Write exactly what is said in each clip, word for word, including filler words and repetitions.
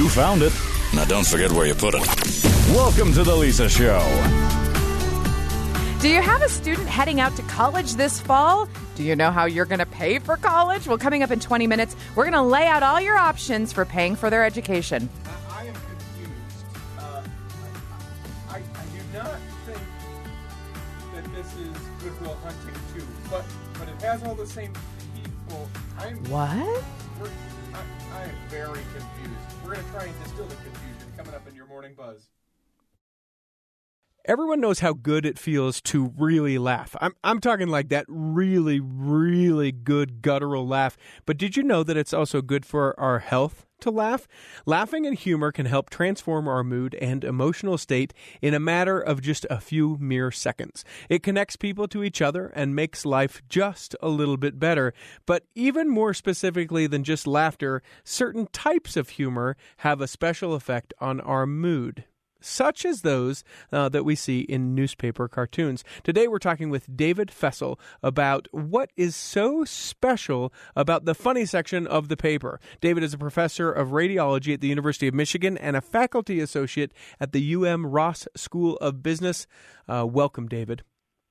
You found it. Now don't forget where you put it. Welcome to The Lisa Show. Do you have a student heading out to college this fall? Do you know how you're going to pay for college? Well, coming up in twenty minutes, we're going to lay out all your options for paying for their education. I am confused. Uh, I, I, I do not think that this is Good Will Hunting too, but but it has all the same people. I'm What? We're, I, I am very confused. We're going to try and distill the confusion coming up in your morning buzz. Everyone knows how good it feels to really laugh. I'm I'm talking like that really, really good guttural laugh. But did you know that it's also good for our health to laugh? Laughing and humor can help transform our mood and emotional state in a matter of just a few mere seconds. It connects people to each other and makes life just a little bit better. But even more specifically than just laughter, certain types of humor have a special effect on our mood, such as those uh, that we see in newspaper cartoons. Today we're talking with David Fessel about what is so special about the funny section of the paper. David is a professor of radiology at the University of Michigan and a faculty associate at the U M Ross School of Business. Uh, welcome, David.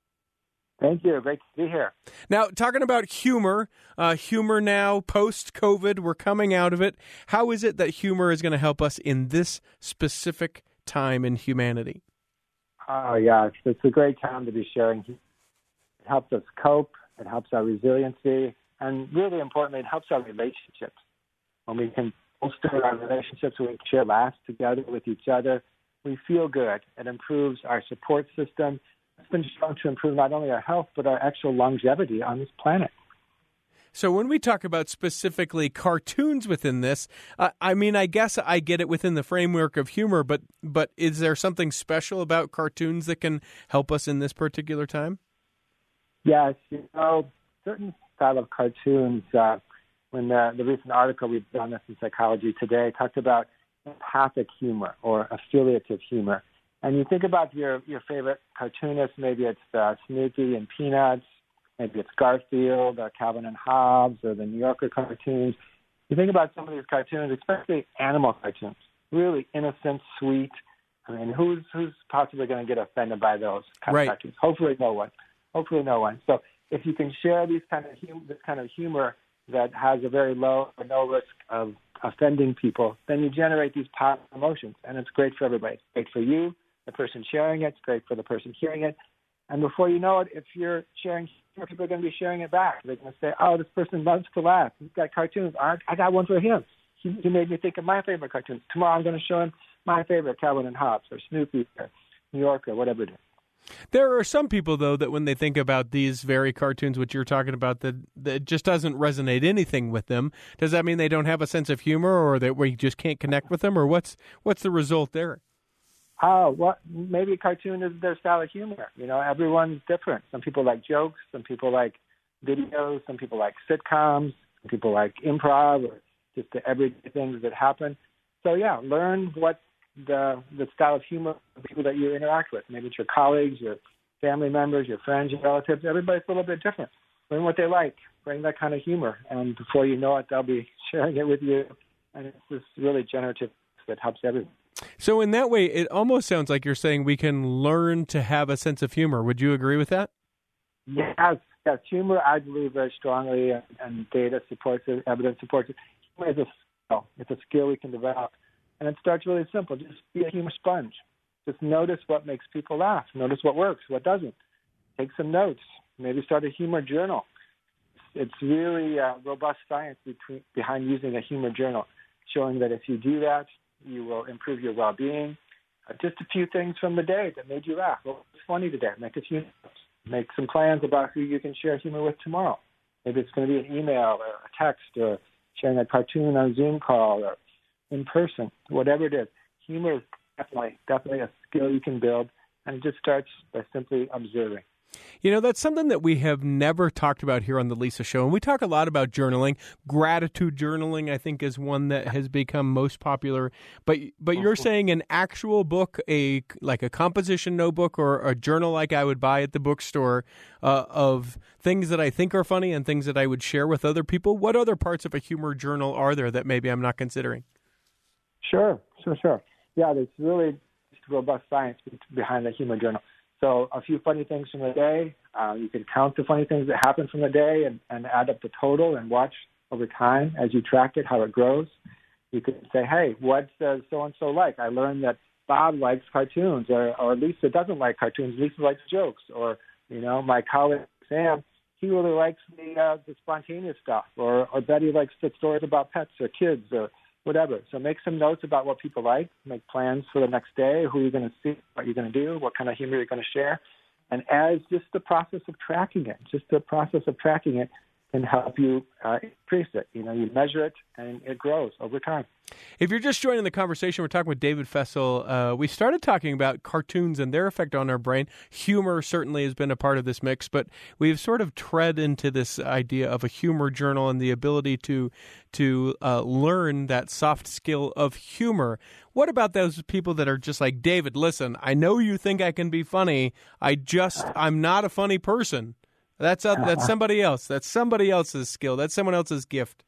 Thank you. Great to be here. Now, talking about humor, uh, humor now, post-COVID, we're coming out of it. How is it that humor is going to help us in this specific time in humanity? Oh, yeah. It's, it's a great time to be sharing. It helps us cope. It helps our resiliency. And really importantly, it helps our relationships. When we can bolster our relationships, we can share laughs together with each other, we feel good. It improves our support system. It's been shown to improve not only our health, but our actual longevity on this planet. So when we talk about specifically cartoons within this, uh, I mean, I guess I get it within the framework of humor, but but is there something special about cartoons that can help us in this particular time? Yes, you know, certain style of cartoons, uh, when the, the recent article we've done this in Psychology Today talked about empathic humor or affiliative humor. And you think about your, your favorite cartoonist, maybe it's uh, Snoopy and Peanuts, maybe it's Garfield or Calvin and Hobbes or the New Yorker cartoons. You think about some of these cartoons, especially animal cartoons, really innocent, sweet. I mean, who's who's possibly going to get offended by those kind right. of cartoons? Hopefully no one. Hopefully no one. So if you can share these kind of hum- this kind of humor that has a very low or no risk of offending people, then you generate these positive emotions, and it's great for everybody. It's great for you, the person sharing it. It's great for the person hearing it. And before you know it, if you're sharing humor, people are going to be sharing it back. They're going to say, oh, this person loves to laugh. He's got cartoons. I got one for him. He, he made me think of my favorite cartoons. Tomorrow I'm going to show him my favorite, Calvin and Hobbes or Snoopy or New Yorker, whatever it is. There are some people, though, that when they think about these very cartoons, which you're talking about, that, that it just doesn't resonate anything with them. Does that mean they don't have a sense of humor, or that we just can't connect with them, or what's what's the result there? Oh, well, maybe cartoon is their style of humor. You know, everyone's different. Some people like jokes. Some people like videos. Some people like sitcoms. Some people like improv or just the everyday things that happen. So, yeah, learn what the the style of humor of people that you interact with. Maybe it's your colleagues, your family members, your friends, your relatives. Everybody's a little bit different. Learn what they like. Bring that kind of humor. And before you know it, they'll be sharing it with you. And it's this really generative that helps everyone. So in that way, it almost sounds like you're saying we can learn to have a sense of humor. Would you agree with that? Yes. Yes. Humor, I believe very strongly, and, and data supports it, evidence supports it. Humor is a skill. It's a skill we can develop. And it starts really simple. Just be a humor sponge. Just notice what makes people laugh. Notice what works, what doesn't. Take some notes. Maybe start a humor journal. It's really uh, robust science between, behind using a humor journal, showing that if you do that, you will improve your well-being. Uh, just a few things from the day that made you laugh. What was funny today? Make a few notes. Make some plans about who you can share humor with tomorrow. Maybe it's going to be an email or a text or sharing a cartoon on a Zoom call or in person, whatever it is. Humor is definitely, definitely a skill you can build, and it just starts by simply observing. You know, that's something that we have never talked about here on The Lisa Show. And we talk a lot about journaling. Gratitude journaling, I think, is one that has become most popular. But but you're saying an actual book, a like a composition notebook or a journal like I would buy at the bookstore uh, of things that I think are funny and things that I would share with other people. What other parts of a humor journal are there that maybe I'm not considering? Sure, sure, sure. Yeah, there's really robust science behind the Humor Journal. So a few funny things from the day. Uh, you can count the funny things that happen from the day and, and add up the total and watch over time as you track it, how it grows. You could say, hey, what does so-and-so like? I learned that Bob likes cartoons, or, or Lisa doesn't like cartoons. Lisa likes jokes. Or, you know, my colleague Sam, he really likes the, uh, the spontaneous stuff. Or, or Betty likes the stories about pets or kids or whatever. So make some notes about what people like, make plans for the next day, who you're going to see, what you're going to do, what kind of humor you're going to share. And as just the process of tracking it, just the process of tracking it can help you uh, increase it. You know, you measure it and it grows over time. If you're just joining the conversation, we're talking with David Fessel. Uh, we started talking about cartoons and their effect on our brain. Humor certainly has been a part of this mix, but we've sort of tread into this idea of a humor journal and the ability to to uh, learn that soft skill of humor. What about those people that are just like, David, listen, I know you think I can be funny. I just, I'm not a funny person. That's a, that's somebody else. That's somebody else's skill. That's someone else's gift.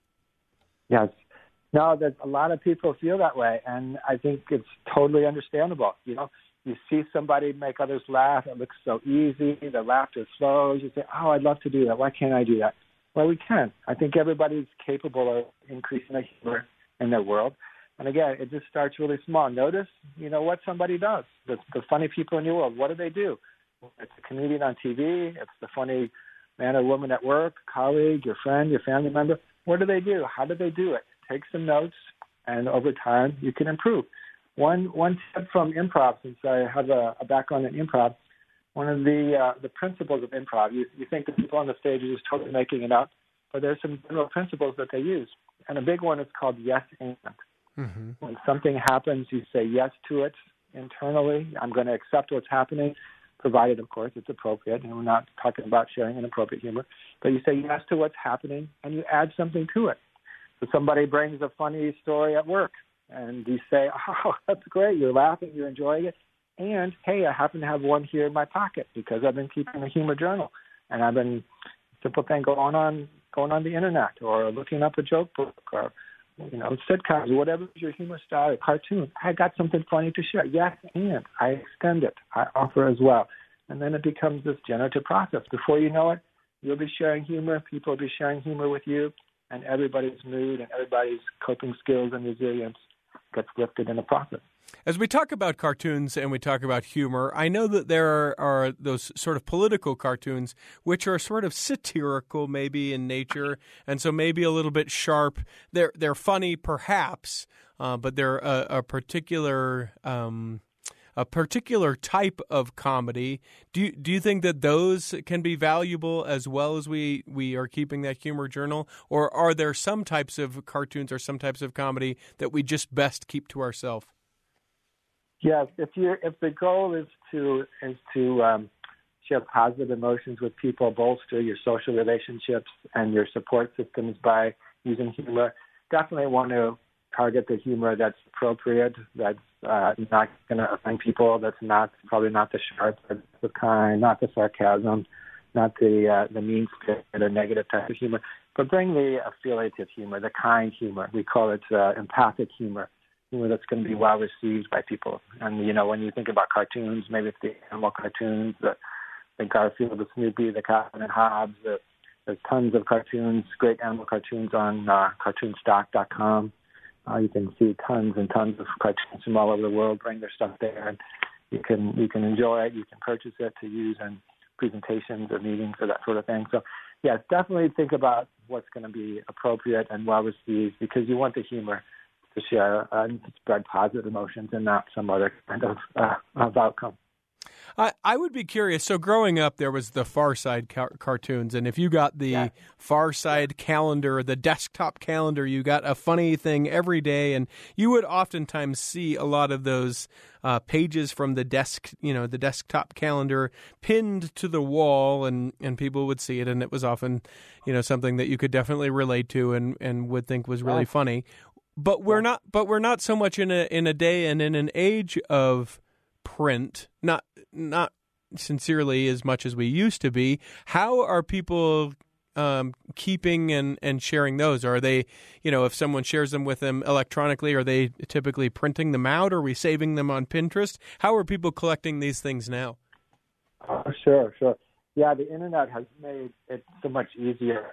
Yes. No, there's a lot of people feel that way, and I think it's totally understandable. You know, you see somebody make others laugh. It looks so easy. The laughter flows. You say, oh, I'd love to do that. Why can't I do that? Well, we can. I think everybody's capable of increasing the humor in their world. And again, it just starts really small. Notice, you know, what somebody does. The, the funny people in your world, what do they do? It's a comedian on T V. It's the funny man or woman at work, colleague, your friend, your family member. What do they do? How do they do it? Take some notes, and over time, you can improve. One one tip from improv, since I have a, a background in improv, one of the uh, the principles of improv, you, you think the people on the stage are just totally making it up, but there's some general principles that they use. And a big one is called yes and. Mm-hmm. When something happens, you say yes to it internally. I'm going to accept what's happening, provided, of course, it's appropriate. And we're not talking about sharing inappropriate humor. But you say yes to what's happening, and you add something to it. So somebody brings a funny story at work, and you say, oh, that's great. You're laughing. You're enjoying it. And, hey, I happen to have one here in my pocket because I've been keeping a humor journal. And I've been, simple thing, going on, going on the Internet or looking up a joke book or, you know, sitcoms, or whatever your humor style, or cartoons. I got something funny to share. Yes, and I extend it. I offer as well. And then it becomes this generative process. Before you know it, you'll be sharing humor. People will be sharing humor with you. And everybody's mood and everybody's coping skills and resilience gets lifted in the process. As we talk about cartoons and we talk about humor, I know that there are, are those sort of political cartoons which are sort of satirical maybe in nature, and so maybe a little bit sharp. They're they're funny perhaps, uh, but they're a, a particular um, a particular type of comedy. Do you, do you think that those can be valuable as well as we, we are keeping that humor journal, or are there some types of cartoons or some types of comedy that we just best keep to ourselves? Yes, if you if the goal is to is to um, share positive emotions with people, bolster your social relationships and your support systems by using humor, definitely want to target the humor that's appropriate, that's uh, not going to offend people, that's not probably not the sharp, the kind, not the sarcasm, not the uh, the mean spirit or negative type of humor, but bring the affiliative humor, the kind humor. We call it uh, empathic humor. Humor that's going to be well received by people. And, you know, when you think about cartoons, maybe it's the animal cartoons, the, the Garfield, the Snoopy, the Calvin and Hobbes. The, there's tons of cartoons, great animal cartoons on uh, cartoon stock dot com. Uh, you can see tons and tons of cartoons from all over the world, bring their stuff there, and you can you can enjoy it. You can purchase it to use in presentations or meetings or that sort of thing. So, yes, definitely think about what's going to be appropriate and well received, because you want the humor to share uh, and spread positive emotions and not some other kind of, uh, of outcome. I, I would be curious. So growing up, there was the Far Side car- cartoons, and if you got the yeah. Far Side calendar, the desktop calendar, you got a funny thing every day, and you would oftentimes see a lot of those uh, pages from the desk, you know, the desktop calendar pinned to the wall, and, and people would see it, and it was often, you know, something that you could definitely relate to and, and would think was really right. funny. But we're not. But we're not so much in a in a day and in an age of print. Not not sincerely as much as we used to be. How are people um, keeping and, and sharing those? Are they, you know, if someone shares them with them electronically, are they typically printing them out? Or are we saving them on Pinterest? How are people collecting these things now? Oh, sure, sure. Yeah, the internet has made it so much easier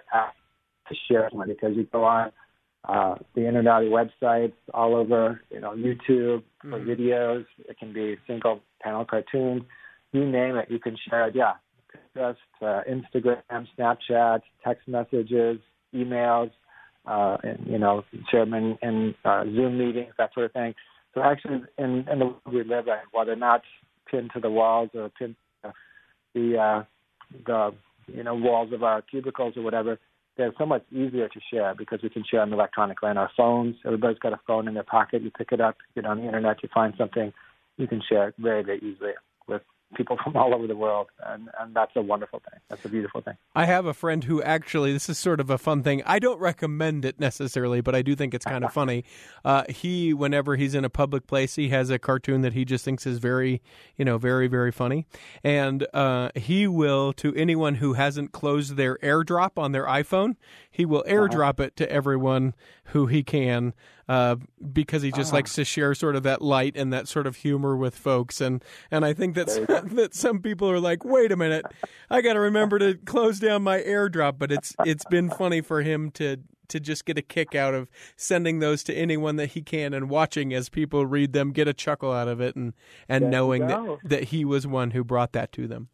to share them because you go on uh, the internet websites all over, you know, YouTube for mm-hmm. videos. It can be single panel cartoons. You name it, you can share it. Yeah, just uh, Instagram, Snapchat, text messages, emails, uh, and, you know, share them in, in uh, Zoom meetings, that sort of thing. So actually, in, in the world we live in, while they're not pinned to the walls or pinned to the uh, the you know walls of our cubicles or whatever, they're so much easier to share because we can share them electronically on our phones. Everybody's got a phone in their pocket. You pick it up, get on the internet, you find something, you can share it very, very easily with people from all over the world, and, and that's a wonderful thing. That's a beautiful thing. I have a friend who actually, this is sort of a fun thing. I don't recommend it necessarily, but I do think it's kind of funny. Uh, he, whenever he's in a public place, he has a cartoon that he just thinks is very, you know, very, very funny. And uh, he will, to anyone who hasn't closed their AirDrop on their iPhone, he will AirDrop uh-huh. it to everyone who he can. Uh, because he just uh-huh. likes to share sort of that light and that sort of humor with folks. And, and I think that's, that some people are like, wait a minute, I got to remember to close down my AirDrop. But it's it's been funny for him to, to just get a kick out of sending those to anyone that he can and watching as people read them, get a chuckle out of it, and, and there knowing that, that he was one who brought that to them.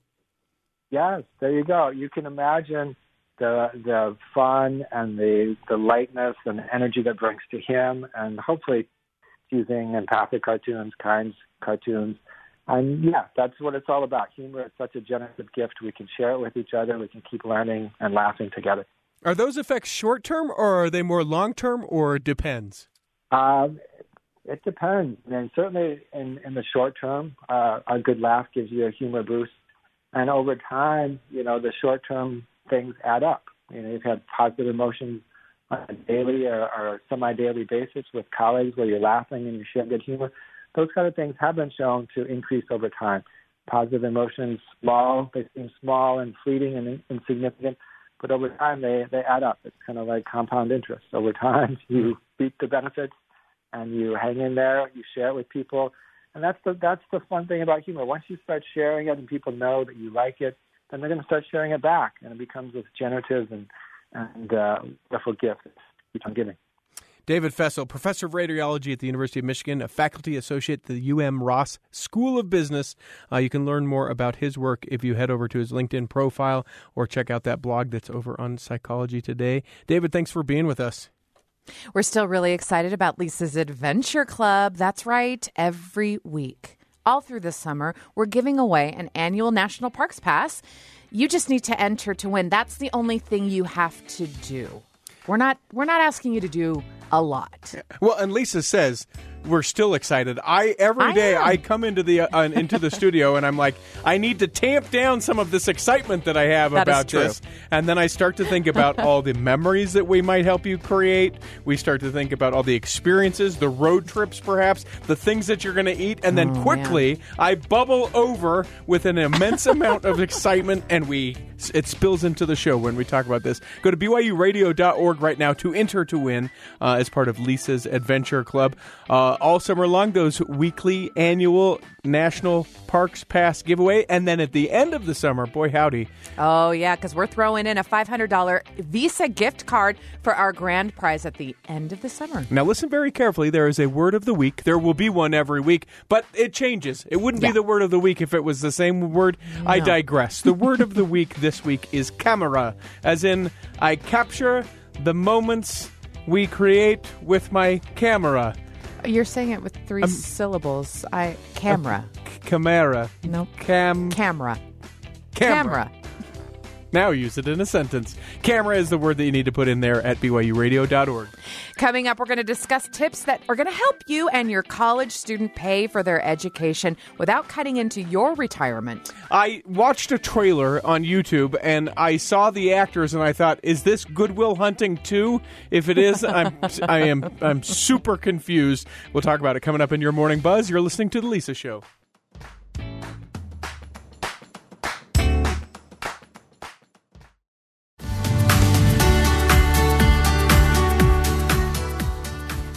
Yes, there you go. You can imagine the the fun and the, the lightness and the energy that brings to him, and hopefully using empathic cartoons, kind cartoons. And yeah, that's what it's all about. Humor is such a generative gift. We can share it with each other. We can keep learning and laughing together. Are those effects short-term, or are they more long-term, or depends? Um, it depends. And certainly in, in the short term, uh, a good laugh gives you a humor boost. And over time, you know, the short-term things add up. You know, you've had positive emotions on a daily or, or semi-daily basis with colleagues where you're laughing and you share good humor. Those kind of things have been shown to increase over time. Positive emotions, small, they seem small and fleeting and in, insignificant, but over time they, they add up. It's kind of like compound interest. Over time, you reap the benefits and you hang in there, you share it with people. And that's the that's the fun thing about humor. Once you start sharing it and people know that you like it, then they're going to start sharing it back, and it becomes this generative and, and uh, wonderful gift that keeps on giving. David Fessel, professor of radiology at the University of Michigan, a faculty associate at the U M Ross School of Business. Uh, you can learn more about his work if you head over to his LinkedIn profile or check out that blog that's over on Psychology Today. David, thanks for being with us. We're still really excited about Lisa's Adventure Club. That's right, every week. All through this summer, we're giving away an annual National Parks Pass. You just need to enter to win. That's the only thing you have to do. We're not we're not asking you to do a lot. Well, and Lisa says we're still excited. I every day I, I come into the uh, into the studio and I'm like, I need to tamp down some of this excitement that I have that about this. And then I start to think about all the memories that we might help you create. We start to think about all the experiences, the road trips perhaps, the things that you're going to eat, and then oh, quickly man. I bubble over with an immense amount of excitement, and we it spills into the show when we talk about this. Go to B Y U radio dot org right now to enter to win uh, as part of Lisa's Adventure Club. Uh, all summer long, those weekly, annual National Parks Pass giveaway. And then at the end of the summer, boy howdy. Oh, yeah, because we're throwing in a five hundred dollars Visa gift card for our grand prize at the end of the summer. Now, listen very carefully. There is a word of the week. There will be one every week, but it changes. It wouldn't yeah. be the word of the week if it was the same word. No. I digress. The word of the week this week is camera, as in I capture the moments we create with my camera. You're saying it with three um, syllables. I camera. Uh, c- camera. Nope. Cam. Camera. Camera. Camera. Now use it in a sentence. Camera is the word that you need to put in there at B Y U radio dot org. Coming up, we're going to discuss tips that are going to help you and your college student pay for their education without cutting into your retirement. I watched a trailer on YouTube, and I saw the actors, and I thought, is this Good Will Hunting two? If it is, I'm, I am I'm super confused. We'll talk about it coming up in your Morning Buzz. You're listening to The Lisa Show.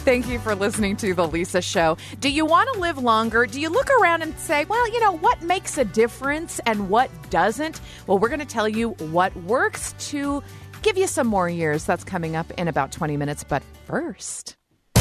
Thank you for listening to The Lisa Show. Do you want to live longer? Do you look around and say, well, you know, what makes a difference and what doesn't? Well, we're going to tell you what works to give you some more years. That's coming up in about twenty minutes. But first,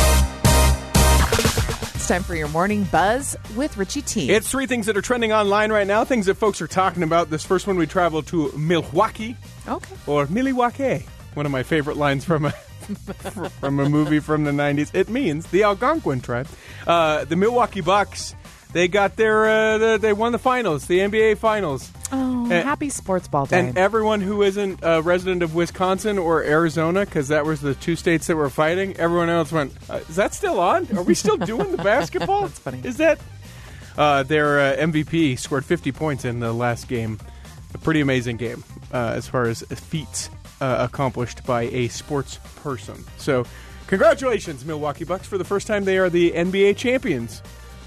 it's time for your morning buzz with Richie T. It's three things that are trending online right now, things that folks are talking about. This first one, we travel to Milwaukee. Okay. Or Milwaukee. One of my favorite lines from a from a movie from the nineties. It means the Algonquin tribe. Uh, the Milwaukee Bucks, they got their, uh, the, they won the finals, the N B A finals. Oh, and, happy sports ball day. And everyone who isn't a resident of Wisconsin or Arizona, because that was the two states that were fighting, everyone else went, uh, is that still on? Are we still doing the basketball? That's funny. Is that? Uh, their uh, M V P scored fifty points in the last game. A pretty amazing game uh, as far as feats uh, accomplished by a sports person. So, congratulations, Milwaukee Bucks. For the first time, they are the N B A champions.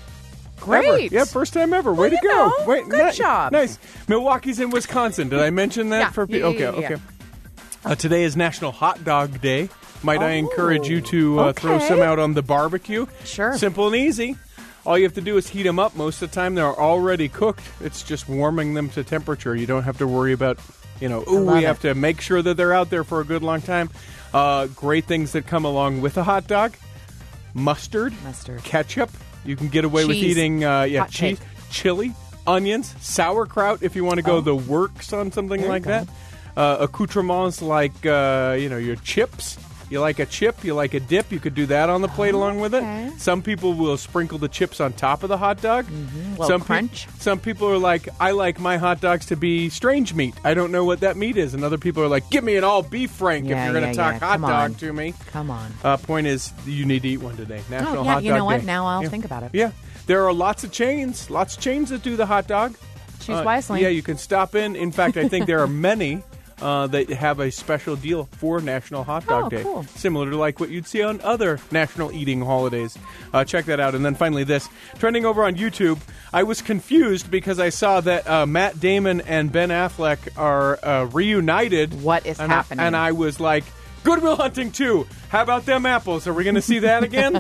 Great. Ever. Yeah, first time ever. Way well, to go. Know, Wait, good ni- job. Nice. Milwaukee's in Wisconsin. Did I mention that? Yeah. for Yeah, Okay, yeah, yeah, okay. yeah. Uh, today is National Hot Dog Day. Might I Oh, encourage you to uh, throw okay. some out on the barbecue? Sure. Simple and easy. All you have to do is heat them up. Most of the time, they're already cooked. It's just warming them to temperature. You don't have to worry about, you know, ooh, love we it. have to make sure that they're out there for a good long time. Uh, great things that come along with a hot dog. Mustard. Mustard. Ketchup. You can get away with Cheese. eating uh, yeah, Hot cheese, cake. chili, onions, sauerkraut if you want to go Oh. the works on something There you like go. that. Uh, accoutrements like, uh, you know, your chips. You like a chip, you like a dip, you could do that on the plate along with okay. it. Some people will sprinkle the chips on top of the hot dog. Mm-hmm. Little Some peop- crunch. some people are like, I like my hot dogs to be strange meat. I don't know what that meat is. And other people are like, give me an all beef frank Yeah, if you're going to yeah, talk yeah. hot Come dog on. to me. Come on. Uh, point is, you need to eat one today. National Oh, yeah, Hot you Dog know what? Day. Now I'll Yeah. think about it. Yeah. There are lots of chains, lots of chains that do the hot dog. Choose Uh, wisely. Yeah, you can stop in. In fact, I think there are many uh, that have a special deal for National Hot Dog Oh, Day. cool. Similar to like what you'd see on other national eating holidays. Uh, check that out. And then finally this, trending over on YouTube, I was confused because I saw that uh, Matt Damon and Ben Affleck are uh, reunited. What is and I- happening? and I was like, Good Will Hunting two. How about them apples? Are we going to see that again?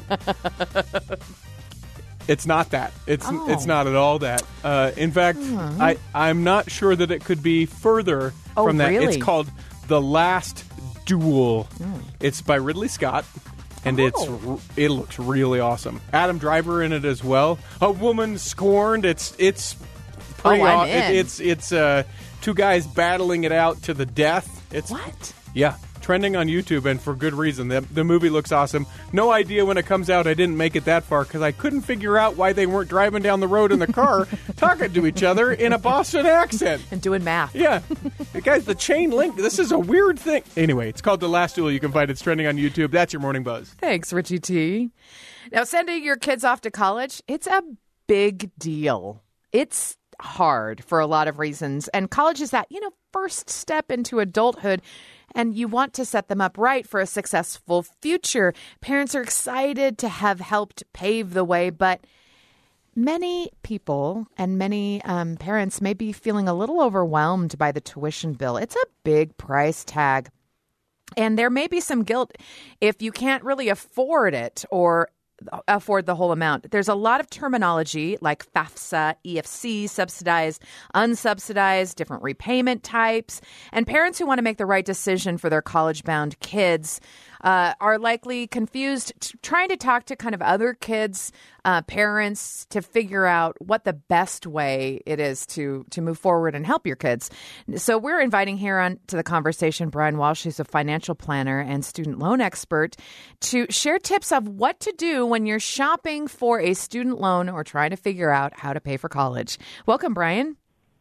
It's not that. It's Oh. it's not at all that. Uh, in fact, I I'm not sure that it could be further Oh, from that. really? It's called The Last Duel. It's by Ridley Scott, and Oh. it's r- it looks really awesome. Adam Driver in it as well. A woman scorned. It's it's pretty Oh, I'm aw- it- in. it's it's uh, two guys battling it out to the death. It's What? yeah, trending on YouTube, and for good reason. The, the movie looks awesome. No idea when it comes out. I didn't make it that far because I couldn't figure out why they weren't driving down the road in the car talking to each other in a Boston accent. And doing math. Yeah. Guys, the chain link, this is a weird thing. Anyway, it's called The Last Duel. You can find it trending on YouTube. That's your Morning Buzz. Thanks, Richie T. Now, sending your kids off to college, it's a big deal. It's hard for a lot of reasons. And college is that, you know, first step into adulthood. And you want to set them up right for a successful future. Parents are excited to have helped pave the way, but many people and many um, parents may be feeling a little overwhelmed by the tuition bill. It's a big price tag. And there may be some guilt if you can't really afford it or afford the whole amount. There's a lot of terminology like FAFSA, E F C, subsidized, unsubsidized, different repayment types. And parents who want to make the right decision for their college-bound kids uh, are likely confused, t- trying to talk to kind of other kids, uh, parents, to figure out what the best way it is to to move forward and help your kids. So we're inviting here on to the conversation Brian Walsh, who's a financial planner and student loan expert, to share tips of what to do when you're shopping for a student loan or trying to figure out how to pay for college. Welcome, Brian.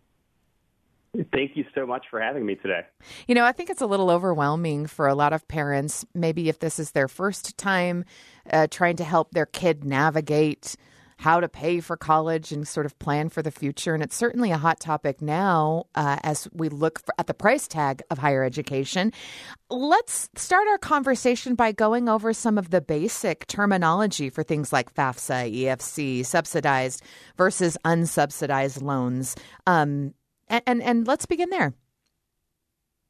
Thank you so much for having me today. You know, I think it's a little overwhelming for a lot of parents, maybe if this is their first time uh, trying to help their kid navigate how to pay for college and sort of plan for the future. And it's certainly a hot topic now uh, as we look for, at the price tag of higher education. Let's start our conversation by going over some of the basic terminology for things like FAFSA, E F C, subsidized versus unsubsidized loans. Um, and, and, and let's begin there.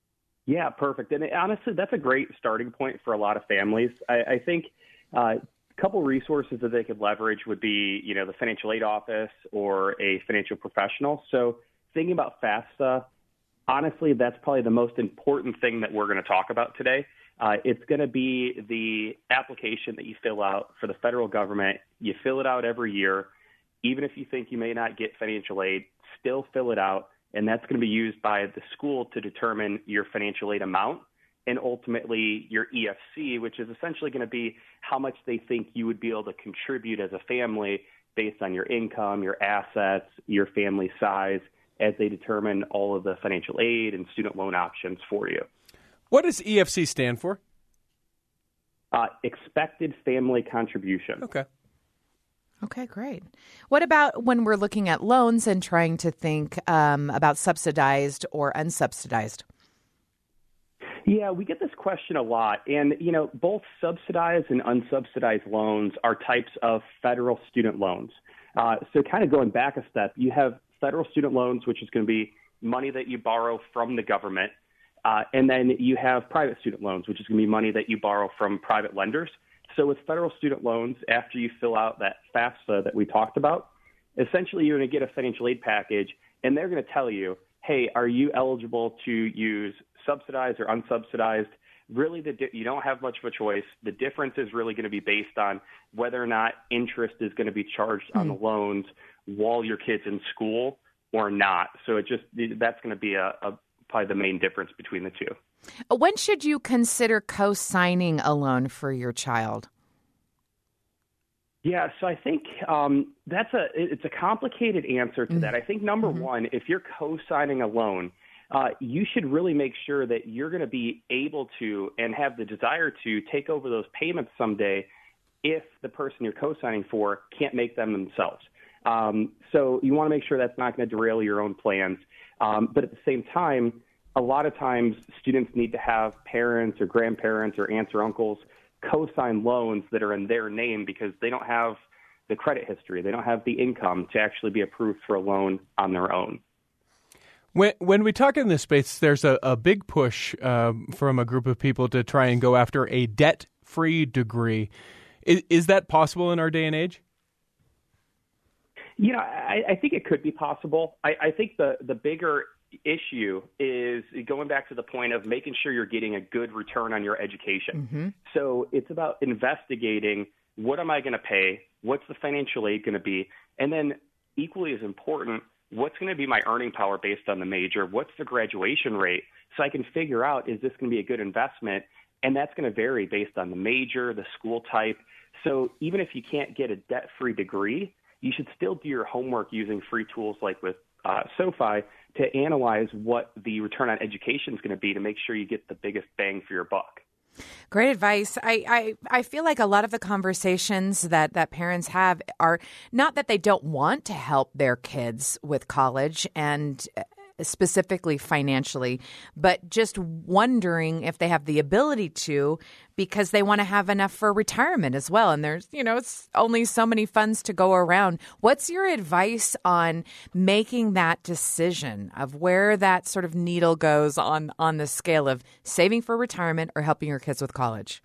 Yeah, perfect. And honestly, that's a great starting point for a lot of families. I, I think uh, couple resources that they could leverage would be, you know, the financial aid office or a financial professional. So thinking about FAFSA, honestly, that's probably the most important thing that we're going to talk about today. Uh, it's going to be the application that you fill out for the federal government. You fill it out every year. Even if you think you may not get financial aid, still fill it out. And that's going to be used by the school to determine your financial aid amount and ultimately your E F C, which is essentially going to be how much they think you would be able to contribute as a family based on your income, your assets, your family size, as they determine all of the financial aid and student loan options for you. What does E F C stand for? Uh, expected family contribution. Okay. Okay, great. What about when we're looking at loans and trying to think um, about subsidized or unsubsidized? Yeah, we get this question a lot. And, you know, both subsidized and unsubsidized loans are types of federal student loans. Uh, so kind of going back a step, you have federal student loans, which is going to be money that you borrow from the government. Uh, and then you have private student loans, which is going to be money that you borrow from private lenders. So with federal student loans, after you fill out that FAFSA that we talked about, essentially you're going to get a financial aid package, and they're going to tell you, hey, are you eligible to use subsidized or unsubsidized? Really, the di- you don't have much of a choice. The difference is really going to be based on whether or not interest is going to be charged mm-hmm. on the loans while your kid's in school or not. So it just that's going to be a, a probably the main difference between the two. When should you consider co-signing a loan for your child? Yeah, so I think um, that's a it's a complicated answer to mm-hmm. that. I think number mm-hmm. one, if you're co-signing a loan, uh, you should really make sure that you're going to be able to and have the desire to take over those payments someday if the person you're co-signing for can't make them themselves. Um, so you want to make sure that's not going to derail your own plans. Um, but at the same time, a lot of times students need to have parents or grandparents or aunts or uncles co-sign loans that are in their name because they don't have the credit history. They don't have the income to actually be approved for a loan on their own. When when we talk in this space, there's a, a big push um, from a group of people to try and go after a debt-free degree. Is, is that possible in our day and age? You know, I, I think it could be possible. I, I think the, the bigger issue is going back to the point of making sure you're getting a good return on your education. Mm-hmm. So it's about investigating, what am I going to pay? What's the financial aid going to be? And then equally as important, what's going to be my earning power based on the major? What's the graduation rate? So I can figure out, is this going to be a good investment? And that's going to vary based on the major, the school type. So even if you can't get a debt-free degree, you should still do your homework using free tools like with uh, SoFi to analyze what the return on education is going to be to make sure you get the biggest bang for your buck. Great advice. I, I, I feel like a lot of the conversations that, that parents have are not that they don't want to help their kids with college and specifically financially, but just wondering if they have the ability to because they want to have enough for retirement as well. And there's, you know, it's only so many funds to go around. What's your advice on making that decision of where that sort of needle goes on, on the scale of saving for retirement or helping your kids with college?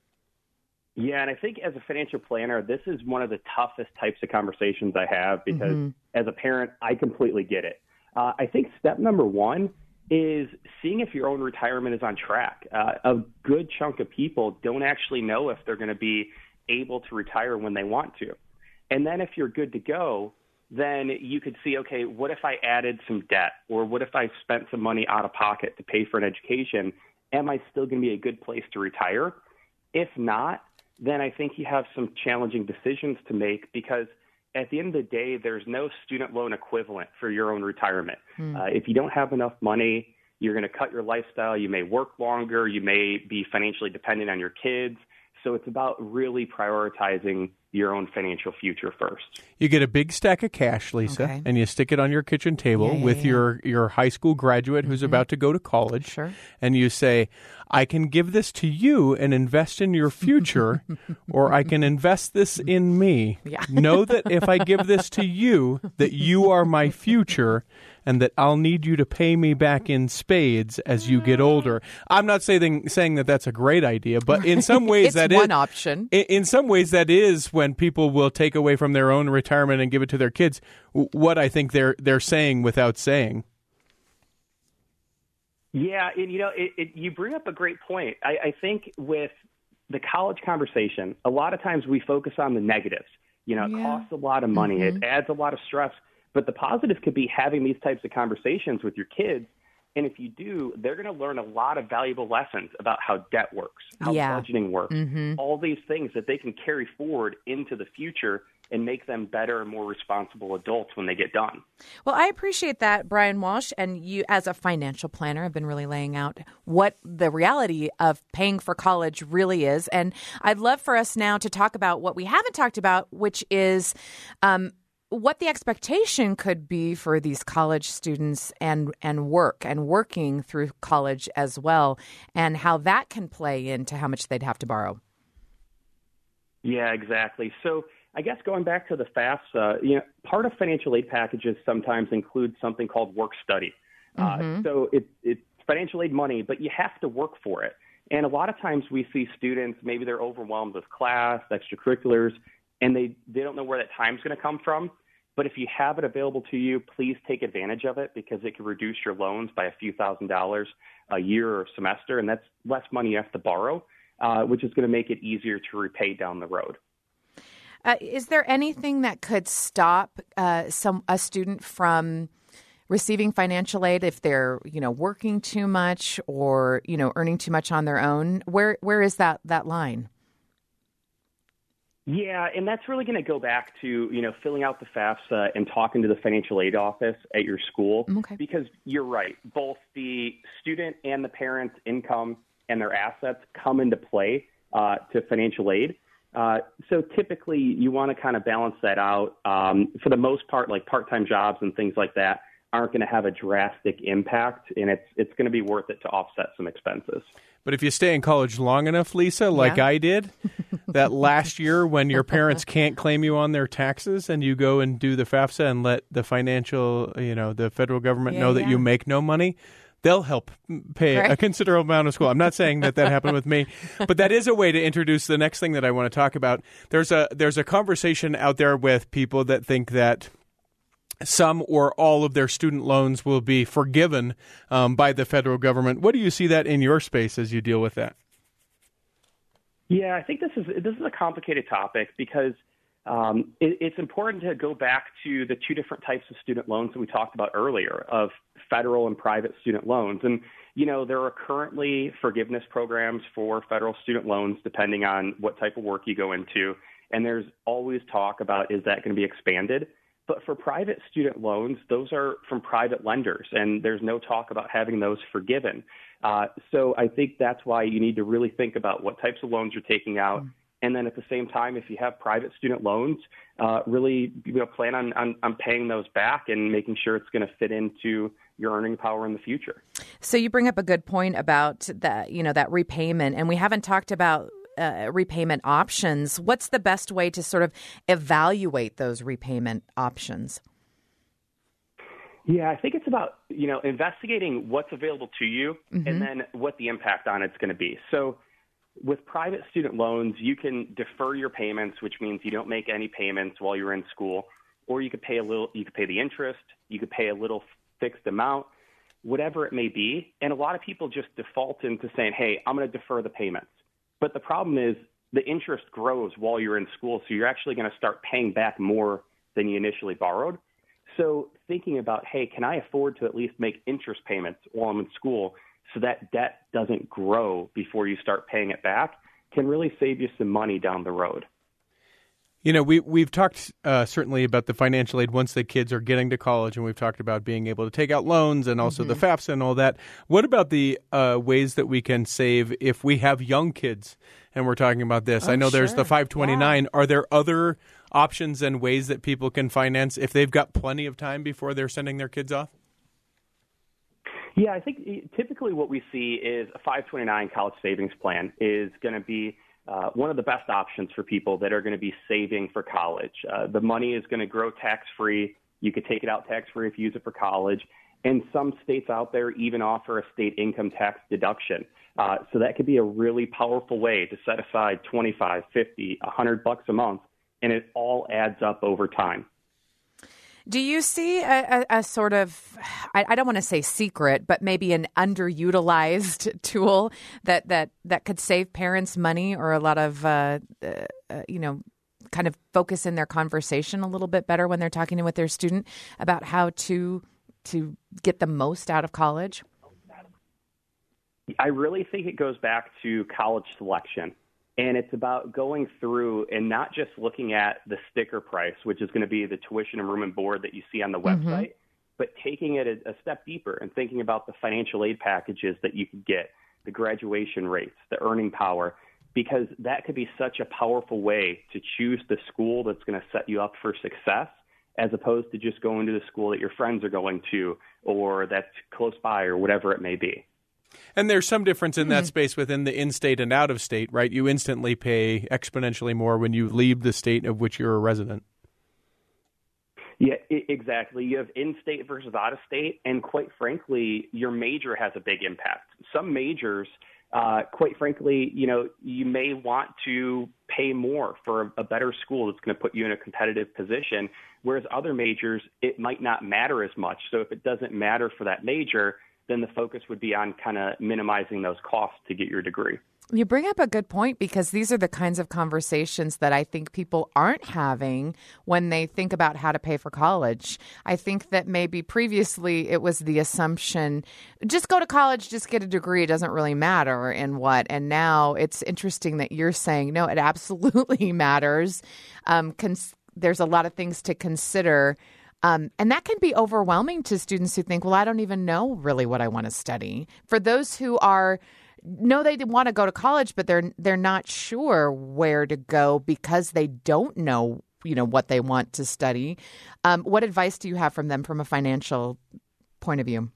Yeah, and I think as a financial planner, this is one of the toughest types of conversations I have because mm-hmm. as a parent, I completely get it. Uh, I think step number one is seeing if your own retirement is on track. Uh, a good chunk of people don't actually know if they're going to be able to retire when they want to. And then if you're good to go, then you could see, okay, what if I added some debt? Or what if I spent some money out of pocket to pay for an education? Am I still going to be a good place to retire? If not, then I think you have some challenging decisions to make because at the end of the day, there's no student loan equivalent for your own retirement. Mm. Uh, if you don't have enough money, you're going to cut your lifestyle. You may work longer. You may be financially dependent on your kids. So it's about really prioritizing your own financial future first. You get a big stack of cash, Lisa, okay. and you stick it on your kitchen table yeah, yeah, with yeah. your your high school graduate who's mm-hmm. about to go to college. Sure. And you say, I can give this to you and invest in your future, or I can invest this in me. Yeah. Know that if I give this to you, that you are my future, and that I'll need you to pay me back in spades as you get older. I'm not saying saying that that's a great idea, but in some ways it's that one is option. In, in some ways, that is when people will take away from their own retirement and give it to their kids. What I think they're they're saying without saying. Yeah, and you know, it, it, you bring up a great point. I, I think with the college conversation, a lot of times we focus on the negatives. You know, it Yeah. costs a lot of money, Mm-hmm. it adds a lot of stress. But the positive could be having these types of conversations with your kids. And if you do, they're going to learn a lot of valuable lessons about how debt works, how Yeah. budgeting works, Mm-hmm. all these things that they can carry forward into the future and make them better and more responsible adults when they get done. Well, I appreciate that, Brian Walsh. And you, as a financial planner, have been really laying out what the reality of paying for college really is. And I'd love for us now to talk about what we haven't talked about, which is um, what the expectation could be for these college students and, and work and working through college as well, and how that can play into how much they'd have to borrow. Yeah, exactly. So I guess going back to the FAFSA, you know, part of financial aid packages sometimes include something called work study. Mm-hmm. Uh, so it, it's financial aid money, but you have to work for it. And a lot of times we see students, maybe they're overwhelmed with class, extracurriculars, and they, they don't know where that time's going to come from. But if you have it available to you, please take advantage of it, because it can reduce your loans by a few thousand dollars a year or semester, and that's less money you have to borrow, uh, which is going to make it easier to repay down the road. Uh, is there anything that could stop uh, some a student from receiving financial aid if they're, you know, working too much or, you know, earning too much on their own? Where where is that that line? Yeah, and that's really going to go back to, you know, filling out the FAFSA and talking to the financial aid office at your school. Okay. Because you're right, both the student and the parent's income and their assets come into play uh, to financial aid. Uh, so typically you want to kind of balance that out. Um, for the most part, like part-time jobs and things like that aren't going to have a drastic impact, and it's it's going to be worth it to offset some expenses. But if you stay in college long enough, Lisa, like Yeah. I did, that last year when your parents can't claim you on their taxes and you go and do the FAFSA and let the financial, you know, the federal government Yeah, know that yeah. you make no money, they'll help pay Right. a considerable amount of school. I'm not saying that that happened with me, but that is a way to introduce the next thing that I want to talk about. There's a there's a conversation out there with people that think that some or all of their student loans will be forgiven um, by the federal government. What do you see that in your space as you deal with that? Yeah, I think this is this is a complicated topic because um, it, it's important to go back to the two different types of student loans that we talked about earlier, of federal and private student loans. And, you know, there are currently forgiveness programs for federal student loans depending on what type of work you go into. And there's always talk about, is that going to be expanded? But for private student loans, those are from private lenders, and there's no talk about having those forgiven. Uh, so I think that's why you need to really think about what types of loans you're taking out. Mm-hmm. And then at the same time, if you have private student loans, uh, really you know, plan on, on, on paying those back and making sure it's going to fit into your earning power in the future. So you bring up a good point about that, you know, that repayment, and we haven't talked about Uh, repayment options. What's the best way to sort of evaluate those repayment options? Yeah, I think it's about, you know, investigating what's available to you mm-hmm. and then what the impact on it's going to be. So with private student loans, you can defer your payments, which means you don't make any payments while you're in school, or you could pay a little, you could pay the interest, you could pay a little fixed amount, whatever it may be. And a lot of people just default into saying, hey, I'm going to defer the payments. But the problem is the interest grows while you're in school, so you're actually going to start paying back more than you initially borrowed. So thinking about, hey, can I afford to at least make interest payments while I'm in school so that debt doesn't grow before you start paying it back, can really save you some money down the road. You know, we, we've talked uh, certainly about the financial aid once the kids are getting to college, and we've talked about being able to take out loans and also mm-hmm. the FAFSA and all that. What about the uh, ways that we can save if we have young kids and we're talking about this? Oh, I know sure. there's the five twenty-nine. Yeah. Are there other options and ways that people can finance if they've got plenty of time before they're sending their kids off? Yeah, I think typically what we see is a five twenty-nine college savings plan is going to be uh, one of the best options for people that are going to be saving for college. Uh, the money is going to grow tax-free. You could take it out tax-free if you use it for college. And some states out there even offer a state income tax deduction. Uh, so that could be a really powerful way to set aside twenty-five, fifty, one hundred bucks a month, and it all adds up over time. Do you see a, a, a sort of, I, I don't want to say secret, but maybe an underutilized tool that, that, that could save parents money or a lot of, uh, uh, you know, kind of focus in their conversation a little bit better when they're talking with their student about how to to get the most out of college? I really think it goes back to college selection. And it's about going through and not just looking at the sticker price, which is going to be the tuition and room and board that you see on the website, mm-hmm. but taking it a, a step deeper and thinking about the financial aid packages that you could get, the graduation rates, the earning power, because that could be such a powerful way to choose the school that's going to set you up for success, as opposed to just going to the school that your friends are going to or that's close by or whatever it may be. And there's some difference in that mm-hmm. space within the in-state and out-of-state, right? You instantly pay exponentially more when you leave the state of which you're a resident. Yeah, I- exactly. You have in-state versus out-of-state, and quite frankly, your major has a big impact. Some majors, uh, quite frankly, you know, you may want to pay more for a, a better school that's going to put you in a competitive position, whereas other majors, it might not matter as much. So if it doesn't matter for that major, then the focus would be on kind of minimizing those costs to get your degree. You bring up a good point, because these are the kinds of conversations that I think people aren't having when they think about how to pay for college. I think that maybe previously it was the assumption, just go to college, just get a degree. It doesn't really matter in what. And now it's interesting that you're saying, no, it absolutely matters. Um, cons- there's a lot of things to consider. Um, and that can be overwhelming to students who think, well, I don't even know really what I want to study. For those who are know they want to go to college, but they're they're not sure where to go because they don't know, you know, what they want to study. Um, what advice do you have from them from a financial point of view?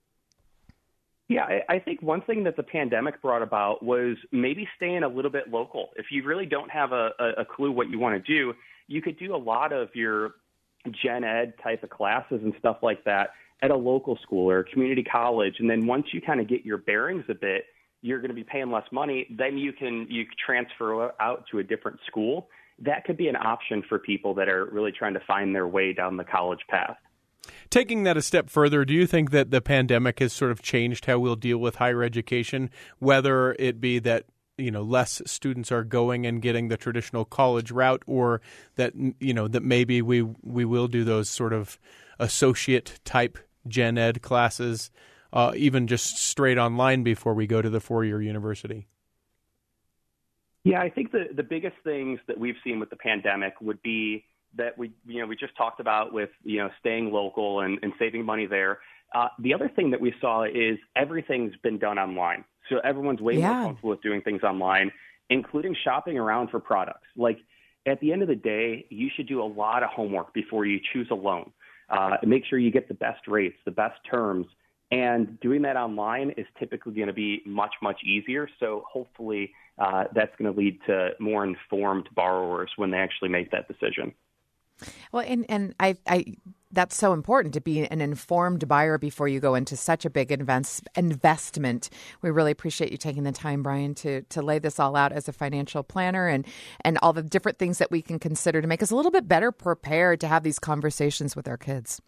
Yeah, I, I think one thing that the pandemic brought about was maybe staying a little bit local. If you really don't have a, a, a clue what you want to do, you could do a lot of your gen ed type of classes and stuff like that at a local school or a community college. And then once you kind of get your bearings a bit, you're going to be paying less money. Then you can you can transfer out to a different school. That could be an option for people that are really trying to find their way down the college path. Taking that a step further, do you think that the pandemic has sort of changed how we'll deal with higher education, whether it be that you know, less students are going and getting the traditional college route, or that, you know, that maybe we we will do those sort of associate type gen ed classes, uh, even just straight online before we go to the four-year university? Yeah, I think the, the biggest things that we've seen with the pandemic would be that we, you know, we just talked about with, you know, staying local and, and saving money there. Uh, the other thing that we saw is everything's been done online. So everyone's way yeah. more comfortable with doing things online, including shopping around for products. Like, at the end of the day, you should do a lot of homework before you choose a loan. Uh, make sure you get the best rates, the best terms. And doing that online is typically going to be much, much easier. So hopefully uh, that's going to lead to more informed borrowers when they actually make that decision. Well, and, and I, I that's so important, to be an informed buyer before you go into such a big invest, investment. We really appreciate you taking the time, Brian, to to lay this all out as a financial planner and, and all the different things that we can consider to make us a little bit better prepared to have these conversations with our kids.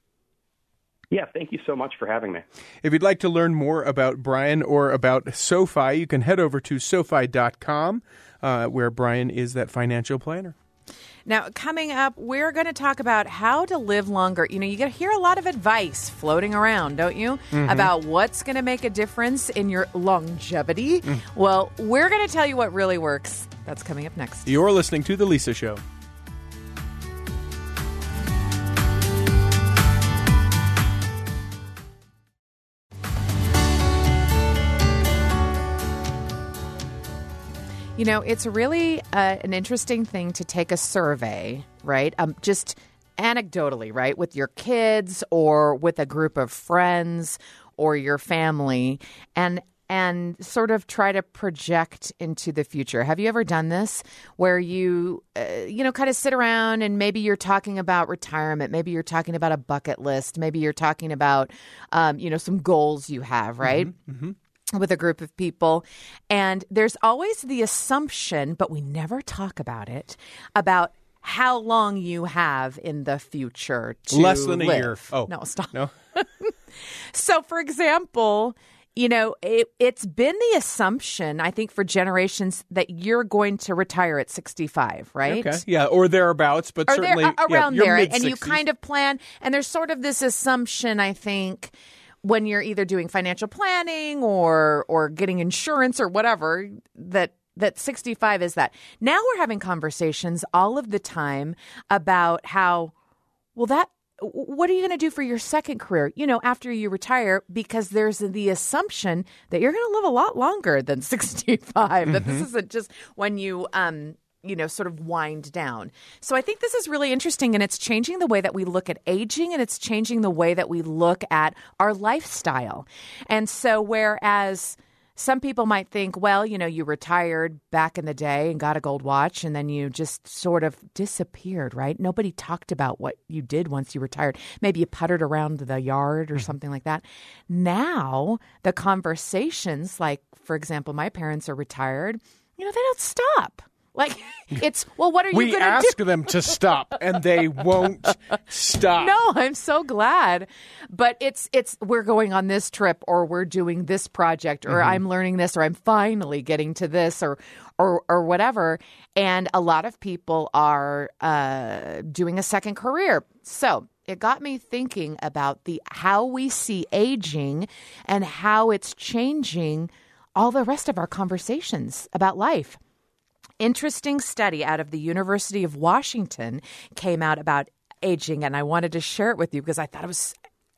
Yeah, thank you so much for having me. If you'd like to learn more about Brian or about SoFi, you can head over to sofi dot com, uh, where Brian is that financial planner. Now, coming up, we're going to talk about how to live longer. You know, you get to hear a lot of advice floating around, don't you, mm-hmm. about what's going to make a difference in your longevity. Mm. Well, we're going to tell you what really works. That's coming up next. You're listening to The Lisa Show. You know, it's really uh, an interesting thing to take a survey, right? Um, just anecdotally, right? With your kids or with a group of friends or your family and and sort of try to project into the future. Have you ever done this where you, uh, you know, kind of sit around and maybe you're talking about retirement, maybe you're talking about a bucket list, maybe you're talking about, um, you know, some goals you have, right? Mm-hmm, mm-hmm. With a group of people. And there's always the assumption, but we never talk about it, about how long you have in the future to Less than live. a year. Oh, no, stop. No. So, for example, you know, it, it's been the assumption, I think, for generations that you're going to retire at sixty-five, right? Okay. Yeah, or thereabouts, but or certainly there, around yeah, there. mid-sixties. And you kind of plan, and there's sort of this assumption, I think, when you're either doing financial planning or or getting insurance or whatever, that that sixty-five is that. Now we're having conversations all of the time about how, well, that, what are you going to do for your second career, you know, after you retire? Because there's the assumption that you're going to live a lot longer than sixty-five, mm-hmm. that this isn't just when you, um, you know, sort of wind down. So I think this is really interesting, and it's changing the way that we look at aging, and it's changing the way that we look at our lifestyle. And so whereas some people might think, well, you know, you retired back in the day and got a gold watch and then you just sort of disappeared, right? Nobody talked about what you did once you retired. Maybe you puttered around the yard or something like that. Now, the conversations, like, for example, my parents are retired, you know, they don't stop. Like, it's, well, what are you we going to do? We ask them to stop, and they won't stop. No, I'm so glad. But it's, it's we're going on this trip, or we're doing this project, or mm-hmm. I'm learning this, or I'm finally getting to this, or or, or whatever. And a lot of people are uh, doing a second career. So it got me thinking about the how we see aging and how it's changing all the rest of our conversations about life. Interesting study out of the University of Washington came out about aging, and I wanted to share it with you because I thought it was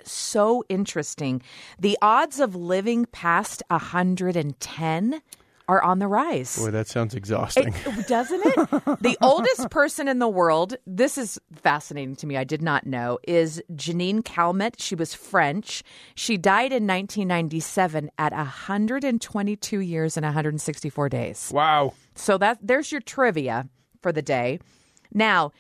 so interesting. The odds of living past one hundred ten are on the rise. Boy, that sounds exhausting. It, doesn't it? The oldest person in the world, this is fascinating to me, I did not know, is Janine Calment. She was French. She died in nineteen ninety-seven at one hundred twenty-two years and one hundred sixty-four days. Wow. So that there's your trivia for the day. Now,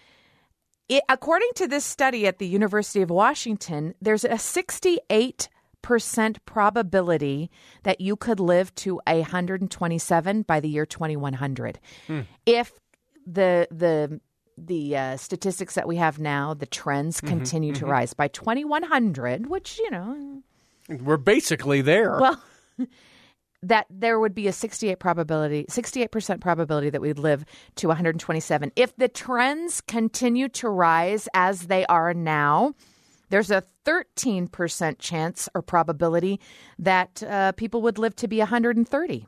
it, according to this study at the University of Washington, there's a sixty-eight percent probability that you could live to one hundred twenty-seven by the year twenty-one hundred. Hmm. If the the the uh, statistics that we have now, the trends continue mm-hmm, to mm-hmm. rise by twenty-one hundred, which, you know, we're basically there. Well, that there would be a sixty-eight probability, sixty-eight percent probability that we'd live to one hundred twenty-seven. If the trends continue to rise as they are now, there's a thirteen percent chance or probability that uh, people would live to be one hundred thirty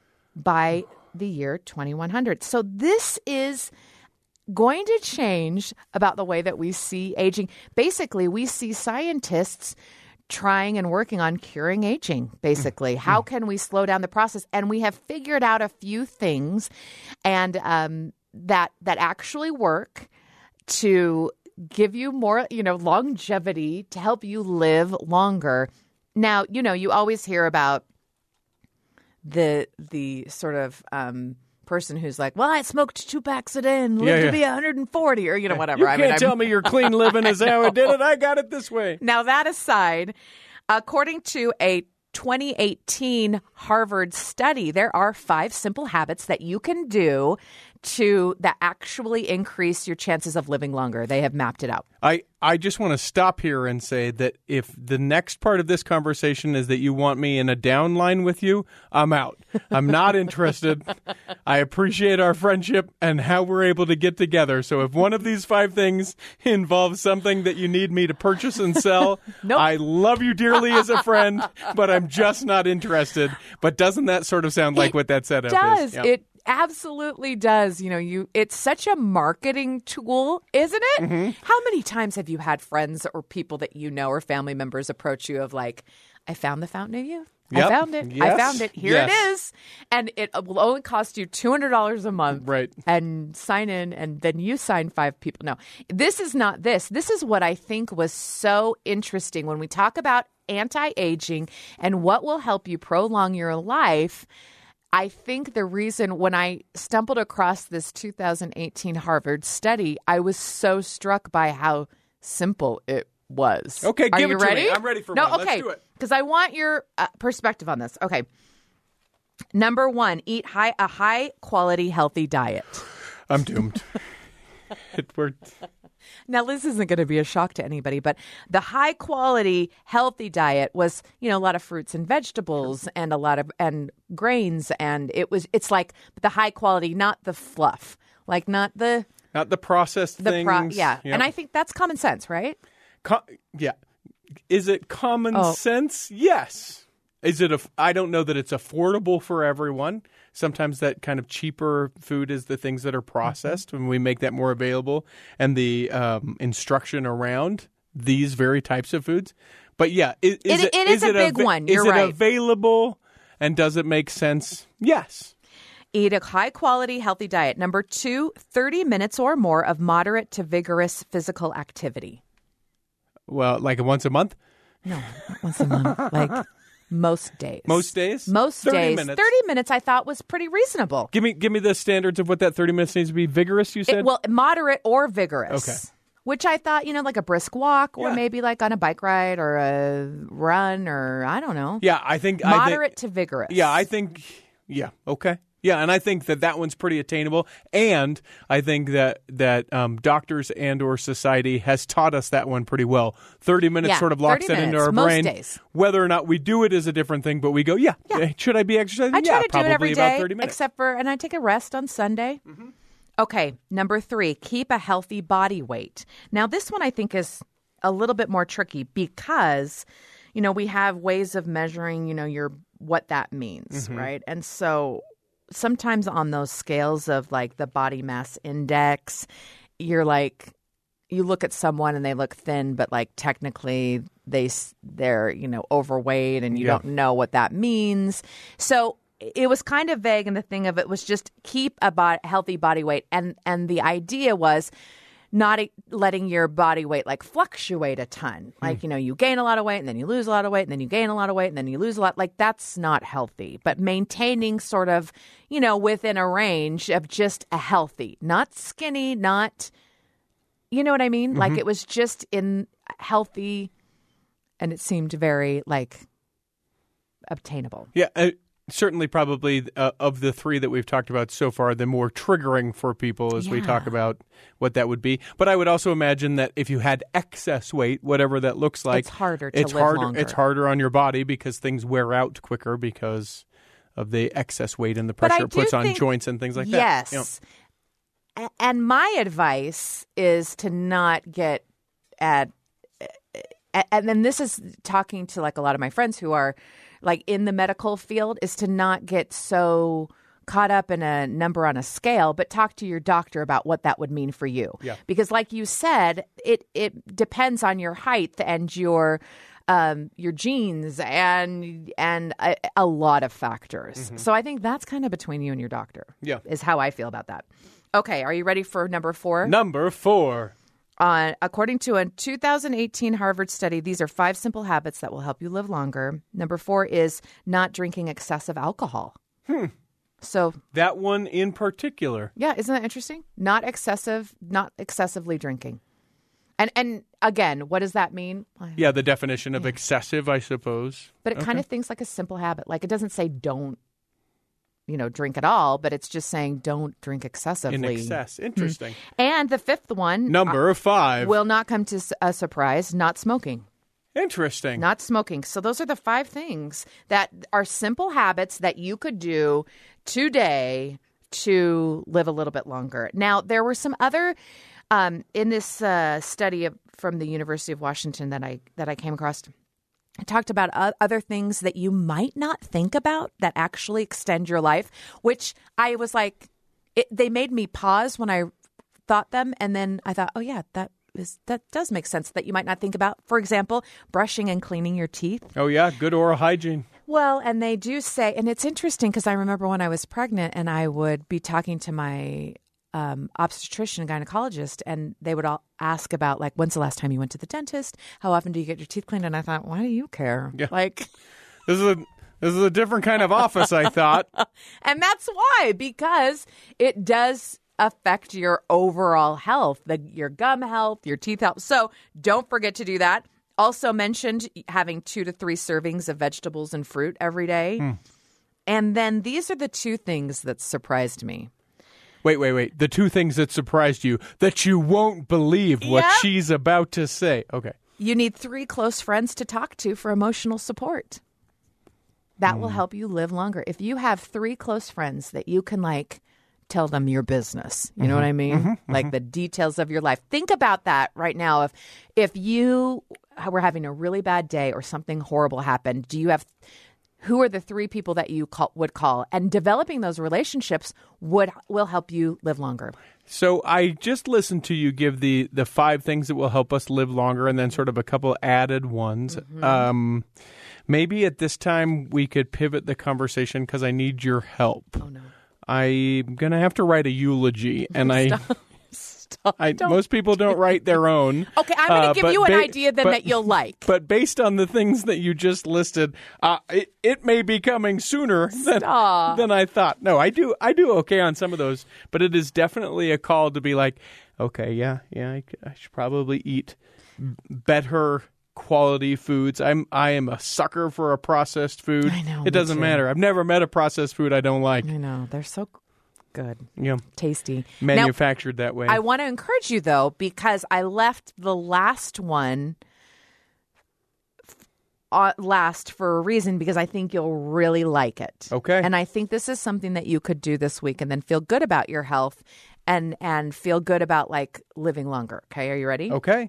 by the year twenty-one hundred. So this is going to change about the way that we see aging. Basically, we see scientists trying and working on curing aging, basically. How can we slow down the process? And we have figured out a few things and um, that that actually work to give you more, you know, longevity, to help you live longer. Now, you know, you always hear about the the sort of um, person who's like, well, I smoked two packs a day and lived yeah, yeah. to be one hundred forty or, you know, whatever. You I can't mean, tell I'm... me your clean living is how I did it. I got it this way. Now, that aside, according to a twenty eighteen Harvard study, there are five simple habits that you can do to that actually increase your chances of living longer. They have mapped it out. I, I just want to stop here and say that if the next part of this conversation is that you want me in a down line with you, I'm out. I'm not interested. I appreciate our friendship and how we're able to get together. So if one of these five things involves something that you need me to purchase and sell, nope. I love you dearly as a friend, but I'm just not interested. But doesn't that sort of sound like it what that setup does. is? Yep. It absolutely does. You know, you it's such a marketing tool, isn't it? Mm-hmm. How many times have you had friends or people that you know or family members approach you of like, I found the fountain of youth? Yep. I found it. I Yes. found it. Here Yes. it is. And it will only cost you two hundred dollars a month. Right. And sign in, and then you sign five people. No, this is not this. This is what I think was so interesting when we talk about anti-aging and what will help you prolong your life. I think the reason when I stumbled across this two thousand eighteen Harvard study, I was so struck by how simple it was. Okay, Are give you it to ready? me. I'm ready for no, one. okay. Let's do it. Because I want your uh, perspective on this. Okay. Number one, eat high a high quality healthy diet. I'm doomed. it worked. Now, this isn't going to be a shock to anybody, but the high quality healthy diet was, you know, a lot of fruits and vegetables and a lot of and grains, and it was it's like the high quality, not the fluff, like not the Not the processed the things. pro- yeah. Yep. And I think that's common sense, right? Co- yeah. Is it common Oh. sense? Yes. Is it? A, I don't know that it's affordable for everyone. Sometimes that kind of cheaper food is the things that are processed when we make that more available, and the um, instruction around these very types of foods. But yeah, is, is It- it, it is a big ava- one. Is You're it right. available, and does it make sense? Yes. Eat a high quality healthy diet. Number two, thirty minutes or more of moderate to vigorous physical activity. Well, like once a month. No, not once a month. Like most days. Most days? Most thirty days. minutes. thirty minutes I thought was pretty reasonable. Give me, give me the standards of what that thirty minutes needs to be. Vigorous, you said? It, well, moderate or vigorous. Okay. Which I thought, you know, like a brisk walk or Yeah. maybe like on a bike ride or a run or I don't know. yeah, I think Moderate I think, to vigorous. Yeah, I think. Yeah, okay. Yeah, and I think that that one's pretty attainable, and I think that that um, doctors and or society has taught us that one pretty well. Thirty minutes Yeah, sort of locks thirty it into minutes, our most brain. days. Whether or not we do it is a different thing, but we go, yeah, Yeah. eh, should I be exercising? I try yeah, to do probably it every about day, thirty minutes. except for, and I take a rest on Sunday. Mm-hmm. Okay, number three, keep a healthy body weight. Now, this one I think is a little bit more tricky because, you know, we have ways of measuring, you know, your what that means, Mm-hmm. right? And so sometimes on those scales of like the body mass index, you're like, you look at someone and they look thin, but like technically they s- they're, you know, overweight, and you Yeah. don't know what that means. So it was kind of vague, and the thing of it was just keep a bo- healthy body weight, and and the idea was not e- letting your body weight like fluctuate a ton. Like, you know, you gain a lot of weight and then you lose a lot of weight and then you gain a lot of weight and then you lose a lot. Like, that's not healthy. But maintaining sort of, you know, within a range of just a healthy, not skinny, not, you know what I mean? Like, it was just in healthy, and it seemed very like obtainable. Yeah, uh, certainly probably uh, of the three that we've talked about so far, the more triggering for people as we Yeah. talk about what that would be. But I would also imagine that if you had excess weight, whatever that looks like, It's harder to it's live harder. longer. It's harder on your body because things wear out quicker because of the excess weight and the But I pressure it puts do on think- joints and things like yes. that. You know. A- And my advice is to not get at, a- and then this is talking to like a lot of my friends who are like in the medical field, is to not get so caught up in a number on a scale, but talk to your doctor about what that would mean for you. Yeah. Because like you said, it, it depends on your height and your um, your genes and and a, a lot of factors. So I think that's kind of between you and your doctor. Yeah. Is how I feel about that. Okay, are you ready for number four? Number four. Uh, according to a two thousand eighteen Harvard study, these are five simple habits that will help you live longer. Number four is not drinking excessive alcohol. Hmm. So, That one in particular. yeah, isn't that interesting? Not excessive, not excessively drinking. And and again, what does that mean? Yeah, the definition of excessive, I suppose. But it kind of thinks like a simple habit. Like it doesn't say don't, you know, drink at all, but it's just saying don't drink excessively. In excess. Interesting. And the fifth one Number five. will not come to s- a surprise, not smoking. Interesting. Not smoking. So those are the five things that are simple habits that you could do today to live a little bit longer. Now, there were some other um, in this uh, study of, from the University of Washington that I that I came across. I talked about o- other things that you might not think about that actually extend your life, which I was like, it, they made me pause when I thought them, and then I thought, oh yeah, that is that does make sense that you might not think about. For example, brushing and cleaning your teeth. Oh, yeah. Good oral hygiene. Well, and they do say, and it's interesting because I remember when I was pregnant and I would be talking to my um, obstetrician and gynecologist, and they would all ask about, like, when's the last time you went to the dentist? How often do you get your teeth cleaned? And I thought, why do you care? Yeah. Like, This is a this is a different kind of office, I thought. And that's why, because it does affect your overall health, the, your gum health, your teeth health. So don't forget to do that. Also mentioned having two to three servings of vegetables and fruit every day. Mm. And then these are the two things that surprised me. Wait, wait, wait. The two things that surprised you that you won't believe what Yep. she's about to say. Okay. You need three close friends to talk to for emotional support. That mm. will help you live longer. If you have three close friends that you can, like, tell them your business. You mm-hmm. know what I mean? Mm-hmm. Like the details of your life. Think about that right now. If if you were having a really bad day or something horrible happened, do you have who are the three people that you call, would call? And developing those relationships would will help you live longer. So I just listened to you give the the five things that will help us live longer, and then sort of a couple added ones. Mm-hmm. Um, maybe at this time we could pivot the conversation because I need your help. Oh no. I'm going to have to write a eulogy, and Stop. I, Stop. I most people don't write their own. Okay, I'm going to uh, give you an ba- idea then but, that you'll like. But based on the things that you just listed, uh, it, it may be coming sooner than, than I thought. No, I do I do okay on some of those, but it is definitely a call to be like, okay, yeah, yeah, I, I should probably eat better quality foods. I'm I am a sucker for a processed food. I know. It doesn't too. matter. I've never met a processed food I don't like. I know. They're so good. Yeah. Tasty. Manufactured now, that way. I want to encourage you, though, because I left the last one uh, last for a reason, because I think you'll really like it. Okay. And I think this is something that you could do this week and then feel good about your health and, and feel good about, like, living longer. Okay. Are you ready? Okay.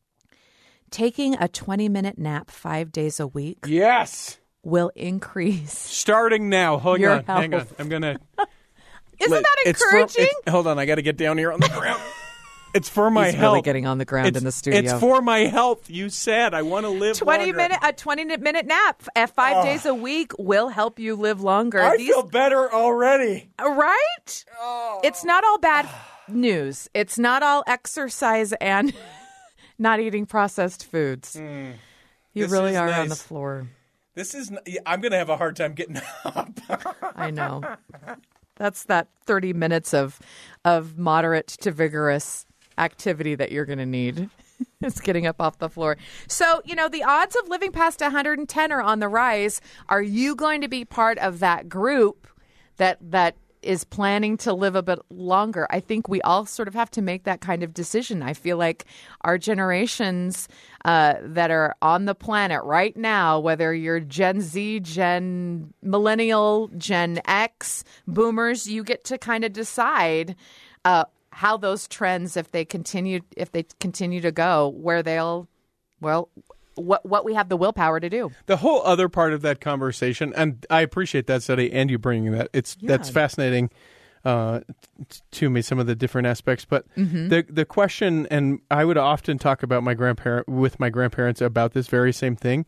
Taking a twenty-minute nap five days a week Yes. will increase. Starting now. Hold Your on. Hang on. health. I'm going to. Isn't that It's for- encouraging? it's- hold on. I got to get down here on the ground. It's for my He's health. really getting on the ground it's, in the studio. It's for my health. You said I want to live twenty longer. minute a twenty minute nap at five Oh. days a week will help you live longer. I These, feel better already. right? Oh. It's not all bad news. It's not all exercise and not eating processed foods. Mm. You This really is are nice. on the floor. This is. I'm going to have a hard time getting up. I know. That's that thirty minutes of of moderate to vigorous activity that you're going to need. It's getting up off the floor. So, you know, the odds of living past one hundred ten are on the rise. Are you going to be part of that group that that is planning to live a bit longer? I think we all sort of have to make that kind of decision. I feel like our generations uh, that are on the planet right now, whether you're Gen Z, Gen Millennial, Gen X, Boomers, you get to kind of decide uh, how those trends, if they continue, if they continue to go, where they'll, well, what what we have the willpower to do. The whole other part of that conversation, and I appreciate that study and you bringing that. It's Yeah. that's fascinating uh, t- to me. Some of the different aspects, but Mm-hmm. the the question, and I would often talk about my grandparent with my grandparents about this very same thing.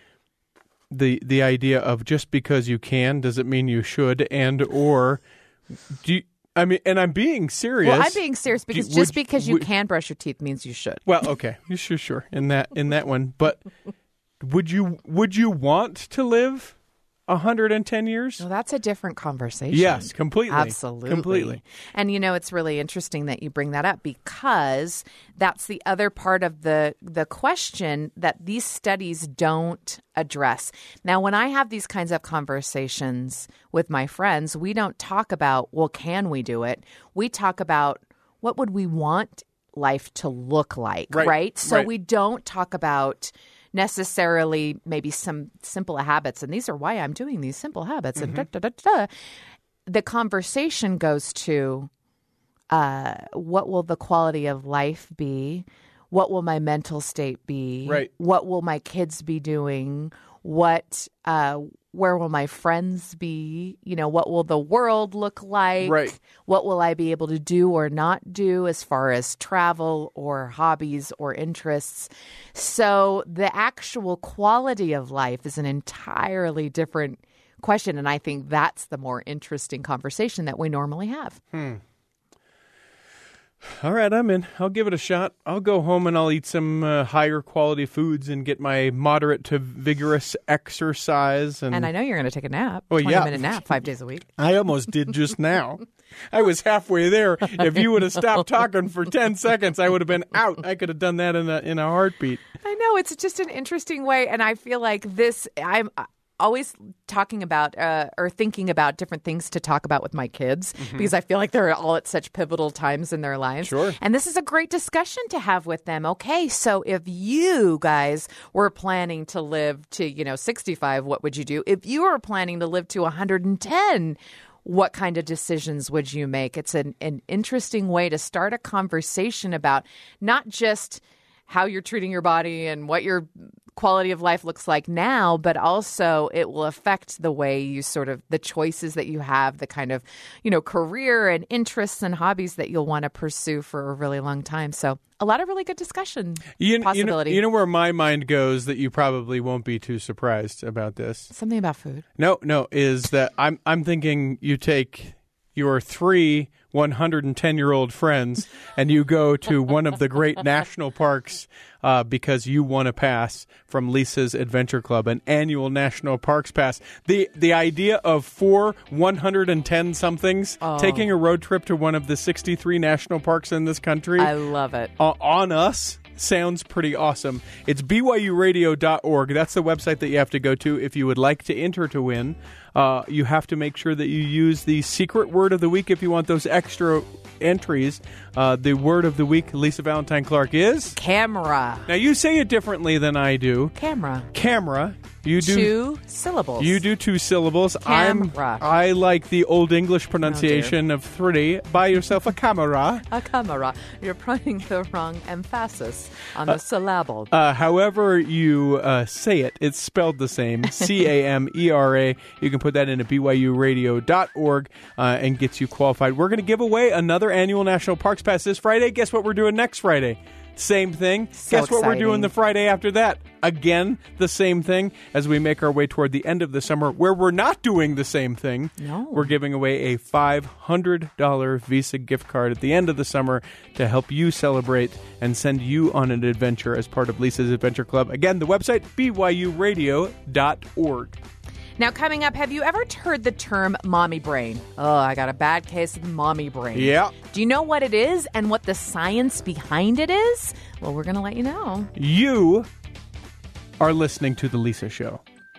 The the idea of just because you can doesn't mean you should, and or do you, I mean, and I'm being serious. Well, I'm being serious because Do- just would- because you would- can brush your teeth means you should. Well, okay, sure, sure. In that in that one, but would you would you want to live one hundred ten years? Well, that's a different conversation. Yes, completely. Absolutely. Completely. And, you know, it's really interesting that you bring that up because that's the other part of the the question that these studies don't address. Now, when I have these kinds of conversations with my friends, we don't talk about, well, can we do it? We talk about what would we want life to look like, right? Right, So right. we don't talk about necessarily maybe some simple habits, and these are why I'm doing these simple habits. Mm-hmm. And da, da, da, da. The conversation goes to uh, what will the quality of life be? What will my mental state be? Right. What will my kids be doing? what, uh, where will my friends be? You know, what will the world look like? Right. What will I be able to do or not do as far as travel or hobbies or interests? So the actual quality of life is an entirely different question. And I think that's the more interesting conversation that we normally have. Hmm. All right, I'm in. I'll give it a shot. I'll go home and I'll eat some uh, higher quality foods and get my moderate to vigorous exercise. And, and I know you're going to take a nap. Oh, yeah. twenty minute nap five days a week. I almost did just now. I was halfway there. If you would have stopped talking for ten seconds, I would have been out. I could have done that in a in a heartbeat. I know. It's just an interesting way. And I feel like this, I'm always talking about uh, or thinking about different things to talk about with my kids mm-hmm. because I feel like they're all at such pivotal times in their lives. Sure. And this is a great discussion to have with them. Okay, so if you guys were planning to live to, you know, sixty-five, what would you do? If you were planning to live to one hundred ten, what kind of decisions would you make? It's an, an interesting way to start a conversation about not just how you're treating your body and what your quality of life looks like now, but also it will affect the way you sort of, the choices that you have, the kind of, you know, career and interests and hobbies that you'll want to pursue for a really long time. So a lot of really good discussion you, possibility. You know, you know where my mind goes that you probably won't be too surprised about this? Something about food. No, no, is that I'm I'm thinking you take your three one hundred ten-year-old friends and you go to one of the great national parks uh, because you won a pass from Lisa's Adventure Club, an annual national parks pass. The the idea of four one hundred ten-somethings oh. taking a road trip to one of the sixty-three national parks in this country. I love it. Uh, on us. Sounds pretty awesome. It's B Y U radio dot org. That's the website that you have to go to if you would like to enter to win. Uh, you have to make sure that you use the secret word of the week if you want those extra entries. Uh, the word of the week, Lisa Valentine Clark, is? Camera. Now, you say it differently than I do. Camera. Camera. You do two syllables. You do two syllables. Camera. I'm, I like the Old English pronunciation oh, of three. Buy yourself a camera. A camera. You're putting the wrong emphasis on the uh, syllable. Uh, however you uh, say it, it's spelled the same. C A M E R A. You can put that into B Y U radio dot org uh, and gets you qualified. We're going to give away another annual National Parks Pass this Friday. Guess what we're doing next Friday? Same thing. So Guess what exciting. we're doing the Friday after that? Again, the same thing as we make our way toward the end of the summer where we're not doing the same thing. No. We're giving away a five hundred dollars Visa gift card at the end of the summer to help you celebrate and send you on an adventure as part of Lisa's Adventure Club. Again, the website, B Y U radio dot org. Now, coming up, have you ever heard the term mommy brain? Oh, I got a bad case of mommy brain. Yeah. Do you know what it is and what the science behind it is? Well, we're going to let you know. You are listening to The Lisa Show.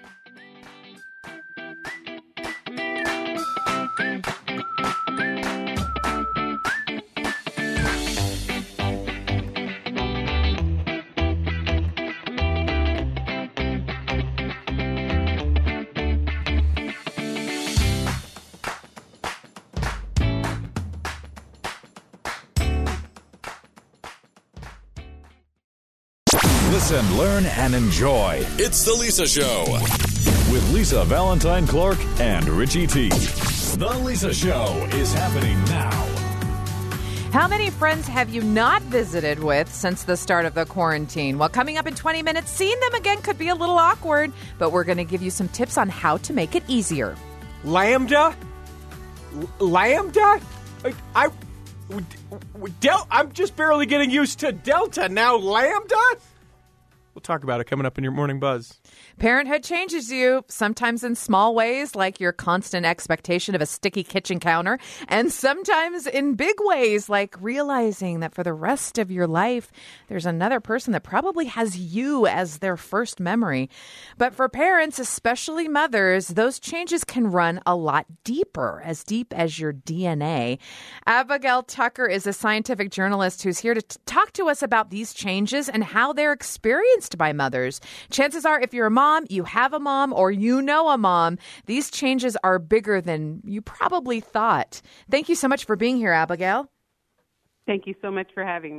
Listen, learn, and enjoy. It's The Lisa Show with Lisa Valentine Clark and Richie T. The Lisa Show is happening now. How many friends have you not visited with since the start of the quarantine? Well, coming up in twenty minutes, seeing them again could be a little awkward, but we're going to give you some tips on how to make it easier. Lambda? L- Lambda? I, I Del- I'm just barely getting used to Delta. Now Lambda? We'll talk about it coming up in your Morning Buzz. Parenthood changes you, sometimes in small ways, like your constant expectation of a sticky kitchen counter, and sometimes in big ways, like realizing that for the rest of your life, there's another person that probably has you as their first memory. But for parents, especially mothers, those changes can run a lot deeper, as deep as your D N A. Abigail Tucker is a scientific journalist who's here to t- talk to us about these changes and how they're experienced by mothers. Chances are, if you're a mom, you have a mom, or you know a mom, these changes are bigger than you probably thought. Thank you so much for being here, Abigail. Thank you so much for having me.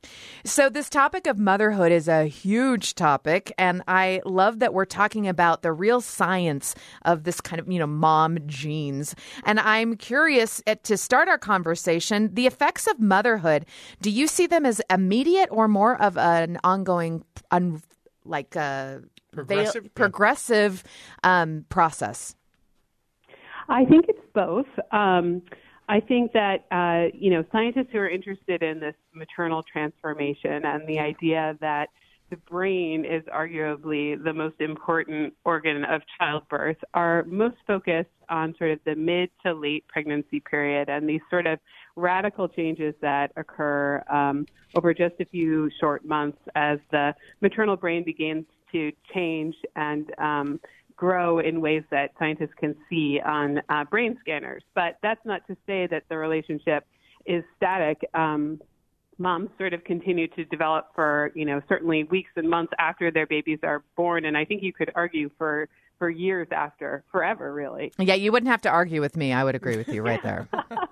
So this topic of motherhood is a huge topic, and I love that we're talking about the real science of this kind of, you know, mom genes. And I'm curious uh, to start our conversation, the effects of motherhood. Do you see them as immediate or more of an ongoing, un, like a Progressive? veil, progressive um, process? I think it's both. Um, I think that, uh, you know, scientists who are interested in this maternal transformation and the idea that the brain is arguably the most important organ of childbirth are most focused on sort of the mid to late pregnancy period and these sort of radical changes that occur um, over just a few short months as the maternal brain begins to change and um, grow in ways that scientists can see on uh, brain scanners. But that's not to say that the relationship is static. Um, moms sort of continue to develop for, you know, certainly weeks and months after their babies are born. And I think you could argue for, for years after, forever, really. Yeah, you wouldn't have to argue with me. I would agree with you right there.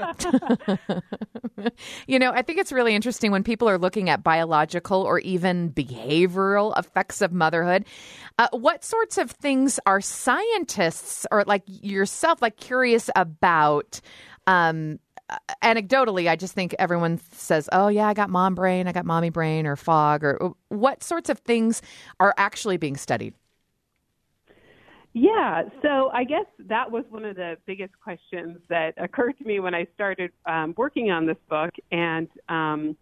You know, I think it's really interesting when people are looking at biological or even behavioral effects of motherhood. Uh, what sorts of things are scientists or like yourself, like curious about? Um, anecdotally, I just think everyone says, oh, yeah, I got mom brain, I got mommy brain or fog. Or what sorts of things are actually being studied? Yeah, so I guess that was one of the biggest questions that occurred to me when I started um, working on this book. And um,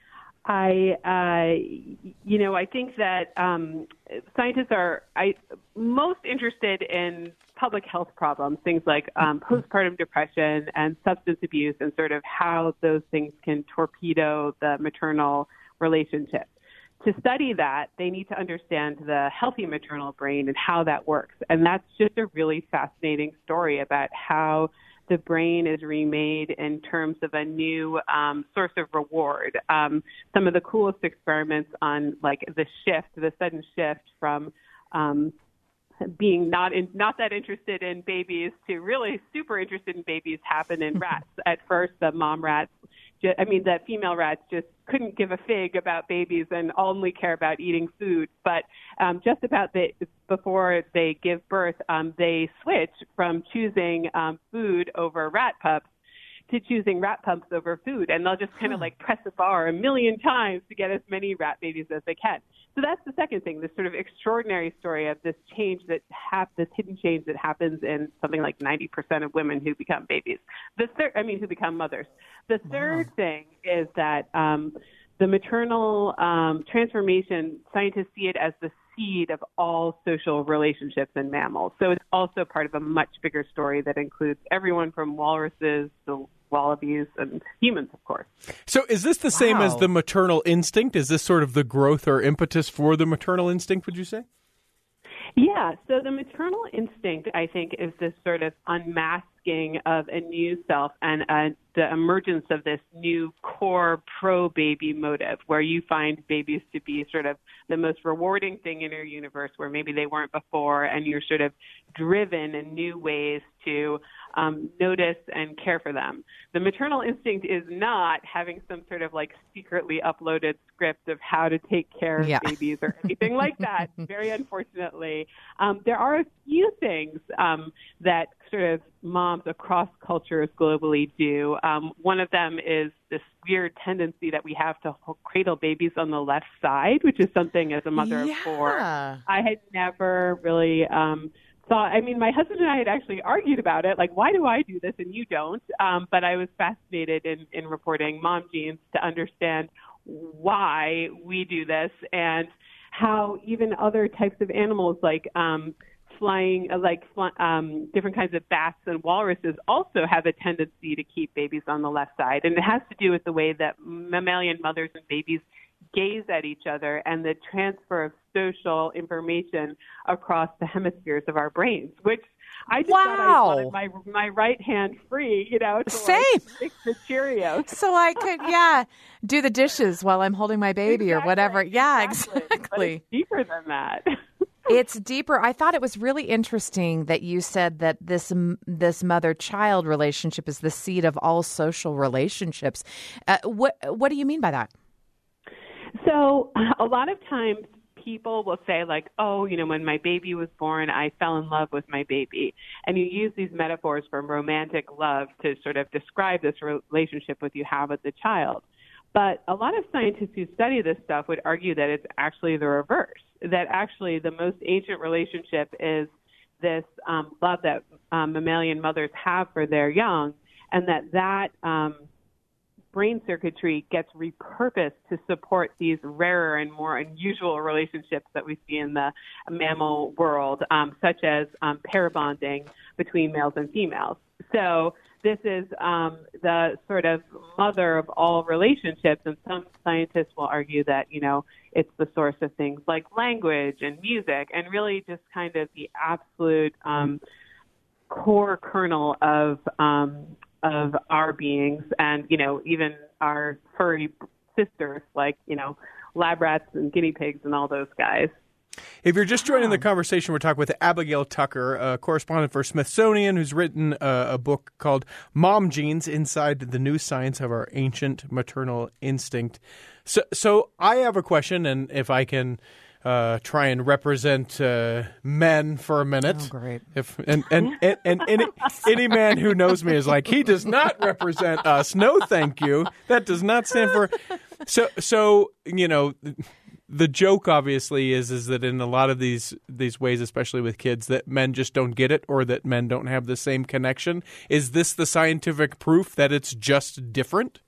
I, uh, you know, I think that um, scientists are I, most interested in public health problems, things like um, postpartum depression and substance abuse and sort of how those things can torpedo the maternal relationship. To study that, they need to understand the healthy maternal brain and how that works. And that's just a really fascinating story about how the brain is remade in terms of a new um, source of reward. Um, some of the coolest experiments on like the shift, the sudden shift from um, being not in, not that interested in babies to really super interested in babies happen in rats. At first, the mom rats, I mean, the female rats just couldn't give a fig about babies and only care about eating food. But um, just about the, before they give birth, um, they switch from choosing um, food over rat pups to choosing rat pups over food. And they'll just kind of like press the bar a million times to get as many rat babies as they can. So that's the second thing, this sort of extraordinary story of this change that hap- this hidden change that happens in something like ninety percent of women who become babies. The third, I mean, who become mothers. The third wow. thing is that um, the maternal um, transformation, scientists see it as the seed of all social relationships in mammals. So it's also part of a much bigger story that includes everyone from walruses to wallabies and humans, of course. So is this the wow. same as the maternal instinct? Is this sort of the growth or impetus for the maternal instinct, would you say? Yeah, so the maternal instinct, I think, is this sort of unmasking of a new self and uh, the emergence of this new core pro-baby motive where you find babies to be sort of the most rewarding thing in your universe where maybe they weren't before, and you're sort of driven in new ways to um, notice and care for them. The maternal instinct is not having some sort of like secretly uploaded script of how to take care of yeah. babies or anything like that, very unfortunately. Um, there are a few things um, that sort of moms across cultures globally do. Um, one of them is this weird tendency that we have to cradle babies on the left side, which is something as a mother yeah. of four I had never really um, thought. I mean, my husband and I had actually argued about it, like, why do I do this and you don't? Um, but I was fascinated in, in reporting Mom Genes to understand why we do this and how even other types of animals like um, flying, like um, different kinds of bats and walruses also have a tendency to keep babies on the left side. And it has to do with the way that mammalian mothers and babies gaze at each other and the transfer of social information across the hemispheres of our brains, which I just wow. thought I wanted my my right hand free, you know, to Same. Like fix the Cheerios. So I could, yeah, do the dishes while I'm holding my baby exactly, or whatever. Yeah, exactly. exactly. But it's deeper than that. It's deeper. I thought it was really interesting that you said that this this mother-child relationship is the seed of all social relationships. Uh, what what do you mean by that? So a lot of times people will say like, oh, you know, when my baby was born, I fell in love with my baby. And you use these metaphors from romantic love to sort of describe this relationship with you have with the child. But a lot of scientists who study this stuff would argue that it's actually the reverse, that actually the most ancient relationship is this um, love that um, mammalian mothers have for their young, and that that um, brain circuitry gets repurposed to support these rarer and more unusual relationships that we see in the mammal world, um, such as um, pair bonding between males and females. So this is um, the sort of mother of all relationships, and some scientists will argue that, you know, it's the source of things like language and music, and really just kind of the absolute um, core kernel of um, of our beings, and, you know, even our furry sisters, like, you know, lab rats and guinea pigs and all those guys. If you're just joining the conversation, we're talking with Abigail Tucker, a correspondent for Smithsonian, who's written a, a book called Mom Genes, Inside the New Science of Our Ancient Maternal Instinct. So, so I have a question, and if I can uh, try and represent uh, men for a minute. Oh, great. If, and and, and, and any, any man who knows me is like, he does not represent us. No, thank you. That does not stand for... So, so you know... The joke, obviously, is is that in a lot of these these ways, especially with kids, that men just don't get it, or that men don't have the same connection. Is this the scientific proof that it's just different?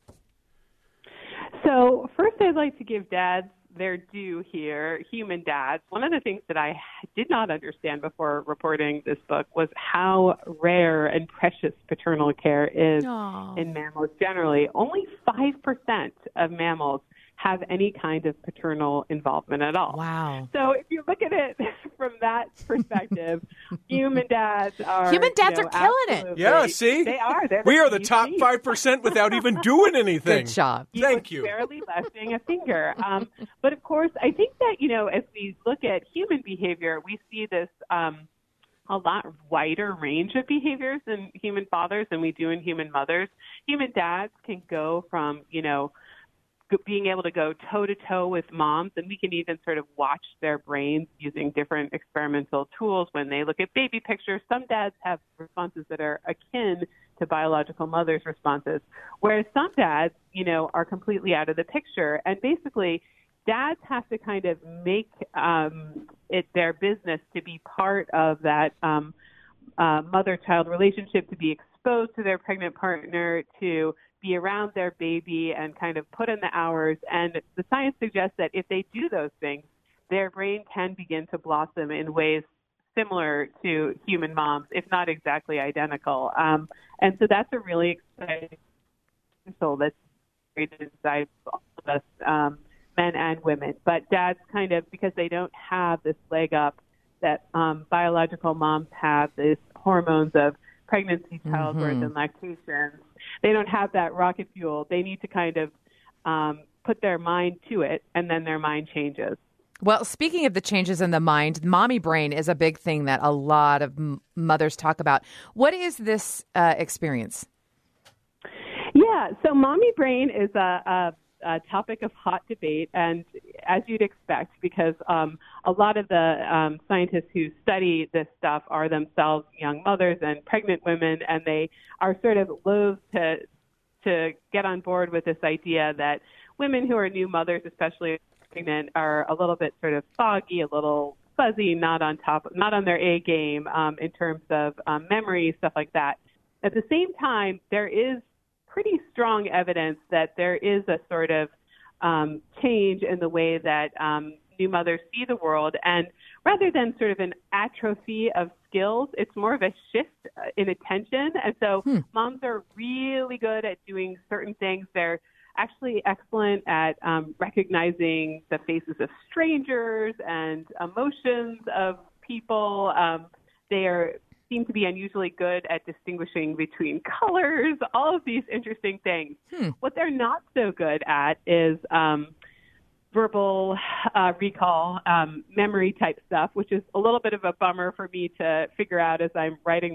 So first, I'd like to give dads their due here, human dads. One of the things that I did not understand before reporting this book was how rare and precious paternal care is Aww. in mammals generally. Only five percent of mammals have any kind of paternal involvement at all. Wow. So if you look at it from that perspective, human dads are... Human dads you know, are killing it. Yeah, see? They are. They're we are the easy. top five percent without even doing anything. Good job. Thank you. Barely lifting a finger. Um, but of course, I think that, you know, as we look at human behavior, we see this um, a lot wider range of behaviors in human fathers than we do in human mothers. Human dads can go from, you know, being able to go toe-to-toe with moms, and we can even sort of watch their brains using different experimental tools when they look at baby pictures. Some dads have responses that are akin to biological mothers' responses, whereas some dads, you know, are completely out of the picture. And basically, dads have to kind of make um, it their business to be part of that um, uh, mother-child relationship, to be exposed to their pregnant partner, to be around their baby and kind of put in the hours. And the science suggests that if they do those things, their brain can begin to blossom in ways similar to human moms, if not exactly identical. Um, and so that's a really exciting potential that's created inside all of us, um, men and women. But dads kind of, because they don't have this leg up that um, biological moms have, these hormones of pregnancy, childbirth, mm-hmm. and lactation, they don't have that rocket fuel. They need to kind of um, put their mind to it, and then their mind changes. Well, speaking of the changes in the mind, mommy brain is a big thing that a lot of m- mothers talk about. What is this uh, experience? Yeah, so mommy brain is a, a, a topic of hot debate, and as you'd expect, because um, a lot of the um, scientists who study this stuff are themselves young mothers and pregnant women, and they are sort of loath to to get on board with this idea that women who are new mothers, especially pregnant, are a little bit sort of foggy, a little fuzzy, not on top, not on their A game um, in terms of um, memory, stuff like that. At the same time, there is pretty strong evidence that there is a sort of um, change in the way that um, new mothers see the world. And rather than sort of an atrophy of skills, it's more of a shift in attention. And so hmm. moms are really good at doing certain things. They're actually excellent at um, recognizing the faces of strangers and emotions of people. Um, they are seem to be unusually good at distinguishing between colors, all of these interesting things. Hmm. What they're not so good at is um, verbal uh, recall, um, memory type stuff, which is a little bit of a bummer for me to figure out as I'm writing this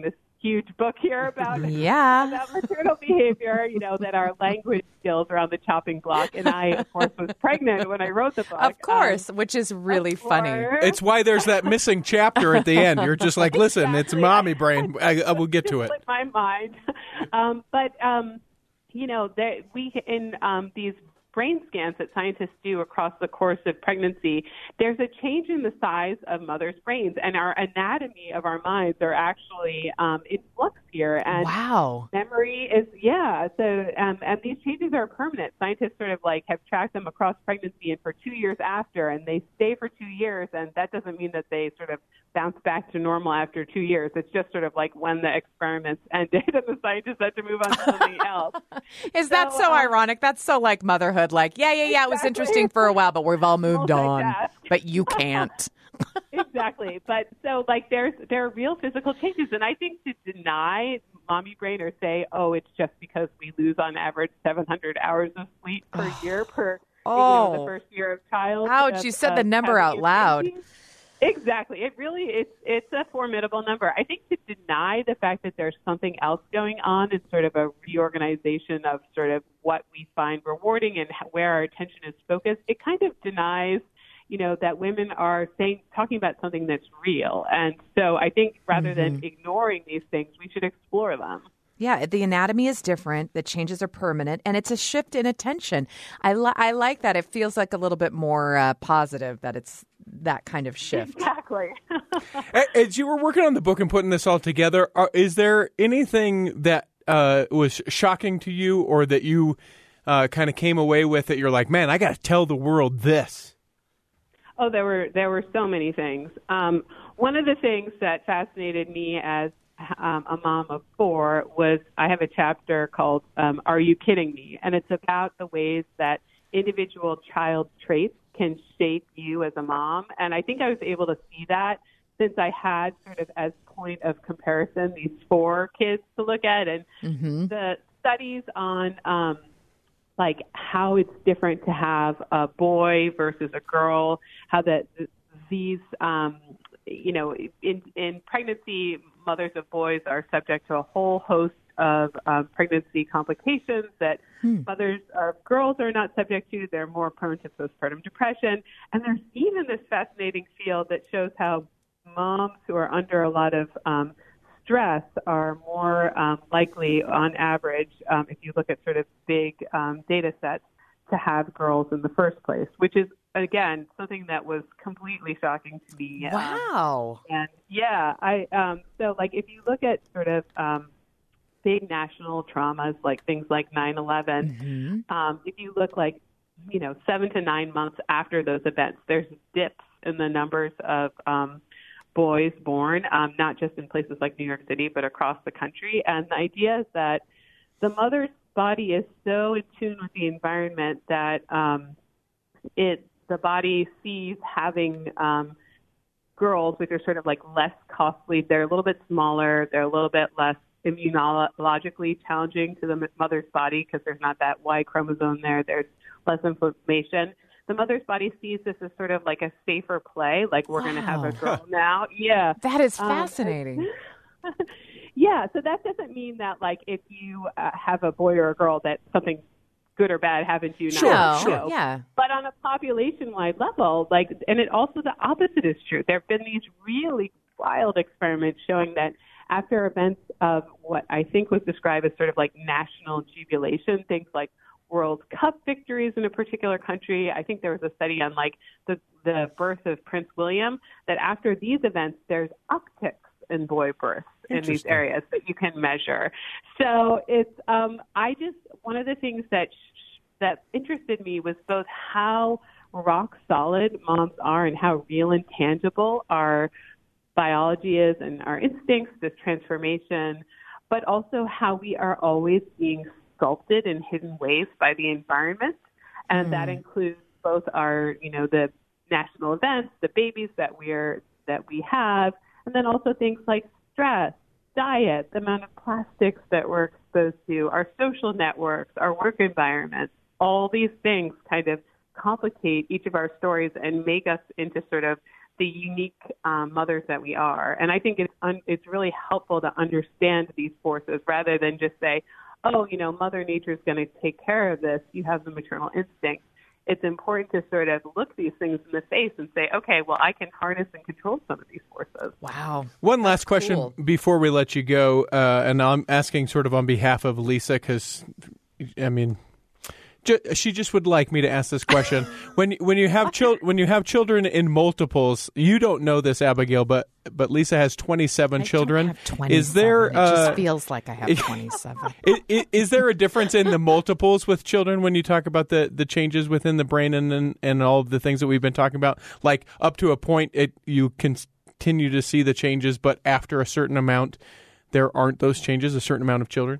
huge book here about yeah. about maternal behavior. You know, that our language skills are on the chopping block. And I, of course, was pregnant when I wrote the book. Of course, um, which is really funny. It's why there's that missing chapter at the end. You're just like, listen, exactly. it's mommy brain. I, I will get to it. Split my mind. Um, but um, you know, there, we in um, these brain scans that scientists do across the course of pregnancy, there's a change in the size of mothers' brains, and our anatomy of our minds are actually um, in flux here. And wow. memory is, yeah. So, um, and these changes are permanent. Scientists sort of like have tracked them across pregnancy and for two years after, and they stay for two years. And that doesn't mean that they sort of bounce back to normal after two years. It's just sort of like when the experiments ended and the scientists had to move on to something else. Is that so, so um, ironic? That's so like motherhood. Like, yeah, yeah, yeah, it was exactly. interesting for a while, but we've all moved on. Multitask. But you can't. Exactly. But so like there's there are real physical changes. And I think to deny mommy brain or say, oh, it's just because we lose on average seven hundred hours of sleep per year per oh. you know, the first year of child. Ouch, of, you said the number out loud. Baby. Exactly. It really it's it's a formidable number. I think to deny the fact that there's something else going on is sort of a reorganization of sort of what we find rewarding and where our attention is focused. It kind of denies, you know, that women are saying talking about something that's real. And so I think rather mm-hmm. than ignoring these things, we should explore them. Yeah, the anatomy is different. The changes are permanent, and it's a shift in attention. I, li- I like that. It feels like a little bit more uh, positive that it's that kind of shift. Exactly. As you were working on the book and putting this all together, are, is there anything that uh, was shocking to you or that you uh, kind of came away with that you're like, man, I got to tell the world this? Oh, there were there were so many things. Um, one of the things that fascinated me as Um, a mom of four was I have a chapter called um, Are You Kidding Me? And it's about the ways that individual child traits can shape you as a mom. And I think I was able to see that since I had sort of as point of comparison these four kids to look at. And mm-hmm. the studies on um, like how it's different to have a boy versus a girl, how that these, um, you know, in, in pregnancy, mothers of boys are subject to a whole host of um, pregnancy complications that hmm. mothers of girls are not subject to. They're more prone to postpartum depression. And there's even this fascinating field that shows how moms who are under a lot of um, stress are more um, likely, on average, um, if you look at sort of big um, data sets, to have girls in the first place, which is, again, something that was completely shocking to me. Wow. Um, and yeah, I um, so like if you look at sort of um, big national traumas like things like nine eleven, mm-hmm. um, if you look like, you know, seven to nine months after those events, there's dips in the numbers of um, boys born, um, not just in places like New York City, but across the country. And the idea is that the mother's body is so in tune with the environment that um, it the body sees having um, girls, which are sort of like less costly. They're a little bit smaller. They're a little bit less immunologically challenging to the mother's body because there's not that Y chromosome there. There's less inflammation. The mother's body sees this as sort of like a safer play, like we're wow. going to have a girl now. Yeah. That is fascinating. Um, yeah, so that doesn't mean that, like, if you uh, have a boy or a girl, that something good or bad happened to you. Sure, now, sure, you know. yeah. But on a population-wide level, like, and it also the opposite is true. There have been these really wild experiments showing that after events of what I think was described as sort of like national jubilation, things like World Cup victories in a particular country. I think there was a study on like the, the birth of Prince William, that after these events, there's upticks in boy births in these areas that you can measure. So it's, um, I just, one of the things that, sh- that interested me was both how rock solid moms are and how real and tangible our biology is and our instincts, this transformation, but also how we are always being sculpted in hidden ways by the environment. And mm. that includes both our, you know, the national events, the babies that we're, that we have, and then also things like stress, diet, the amount of plastics that we're exposed to, our social networks, our work environments. All these things kind of complicate each of our stories and make us into sort of the unique um, mothers that we are. And I think it's un- it's really helpful to understand these forces rather than just say, oh, you know, Mother Nature is going to take care of this. You have the maternal instinct. It's important to sort of look these things in the face and say, okay, well, I can harness and control some of these forces. Wow. One last question cool. before we let you go, uh, and I'm asking sort of on behalf of Lisa because, I mean, ju- she just would like me to ask this question. when when you have chil- when you have children in multiples, you don't know this, Abigail, but but Lisa has twenty-seven I children. Don't have twenty-seven. Is there? It uh, just feels like I have twenty-seven. is, is, is there a difference in the multiples with children when you talk about the, the changes within the brain and, and and all of the things that we've been talking about? Like up to a point, it you continue to see the changes, but after a certain amount, there aren't those changes. A certain amount of children.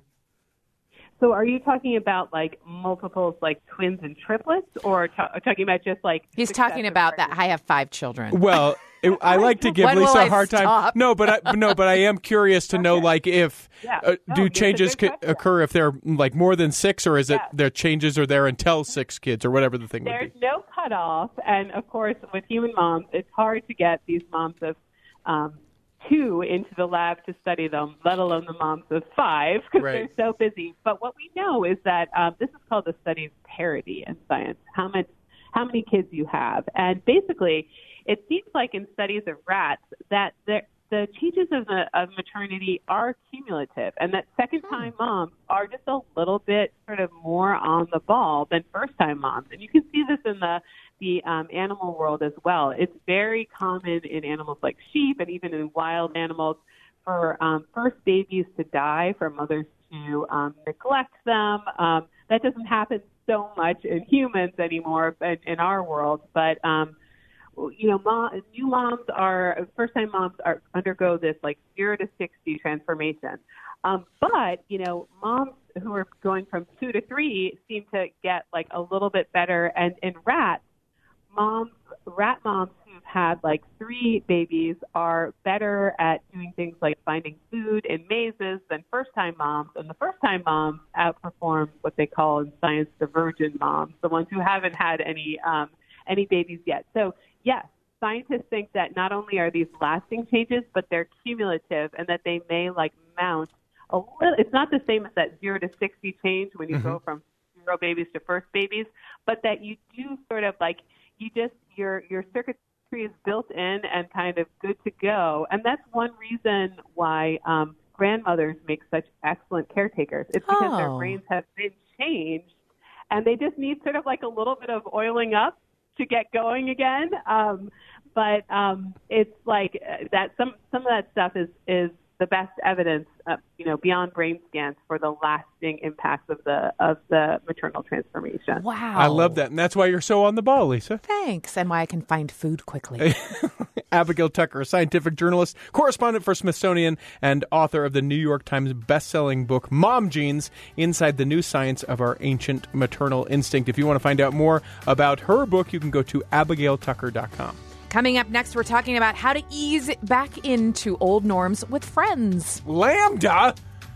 So are you talking about like multiples, like twins and triplets, or t- talking about just like... He's talking about that I have five children. Well, it, I like to give When Lisa will a I hard time. stop? No, but I, no, but I am curious to know, like, if Yeah. uh, No, do it's a changes good co- question. occur if they're like more than six, or is it Yes. their changes are there until six kids, or whatever the thing would There's be? no cutoff, and of course, with human moms, it's hard to get these moms of um, two into the lab to study them, let alone the moms of five, because Right. they're so busy. But what we know is that um, this is called the study of parity in science, how much, how many kids you have. And basically, it seems like in studies of rats that the, the changes of, the, of maternity are cumulative, and that second-time moms are just a little bit sort of more on the ball than first-time moms. And you can see this in the the um, animal world as well. It's very common in animals like sheep and even in wild animals for um, first babies to die, for mothers to um, neglect them. Um, that doesn't happen so much in humans anymore in, in our world, but um, you know, mom, new moms are, first-time moms are undergo this like zero to sixty transformation. Um, but, you know, moms who are going from two to three seem to get like a little bit better. And in rats, moms, rat moms who've had like three babies are better at doing things like finding food in mazes than first-time moms. And the first-time moms outperform what they call in science the virgin moms, the ones who haven't had any um, any babies yet. So, yes, scientists think that not only are these lasting changes, but they're cumulative and that they may like mount a little. It's not the same as that zero to sixty change when you mm-hmm. go from zero babies to first babies, but that you do sort of like, you just, your your circuitry is built in and kind of good to go. And that's one reason why um, grandmothers make such excellent caretakers. It's because oh. their brains have been changed and they just need sort of like a little bit of oiling up to get going again. Um, but um, it's like that some, some of that stuff is, is the best evidence, uh, you know, beyond brain scans for the lasting impacts of the of the maternal transformation. Wow. I love that. And that's why you're so on the ball, Lisa. Thanks. And why I can find food quickly. Abigail Tucker, a scientific journalist, correspondent for Smithsonian, and author of the New York Times bestselling book, Mom Genes, Inside the New Science of Our Ancient Maternal Instinct. If you want to find out more about her book, you can go to abigail tucker dot com. Coming up next, we're talking about how to ease back into old norms with friends. Lambda?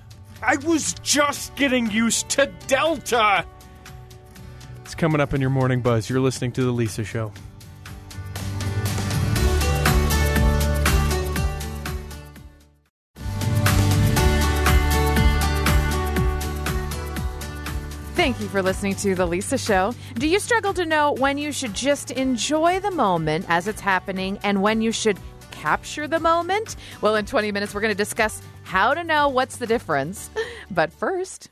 I was just getting used to Delta. It's coming up in your Morning Buzz. You're listening to The Lisa Show. Thank you for listening to The Lisa Show. Do you struggle to know when you should just enjoy the moment as it's happening and when you should capture the moment? Well, in twenty minutes, we're going to discuss how to know what's the difference. But first,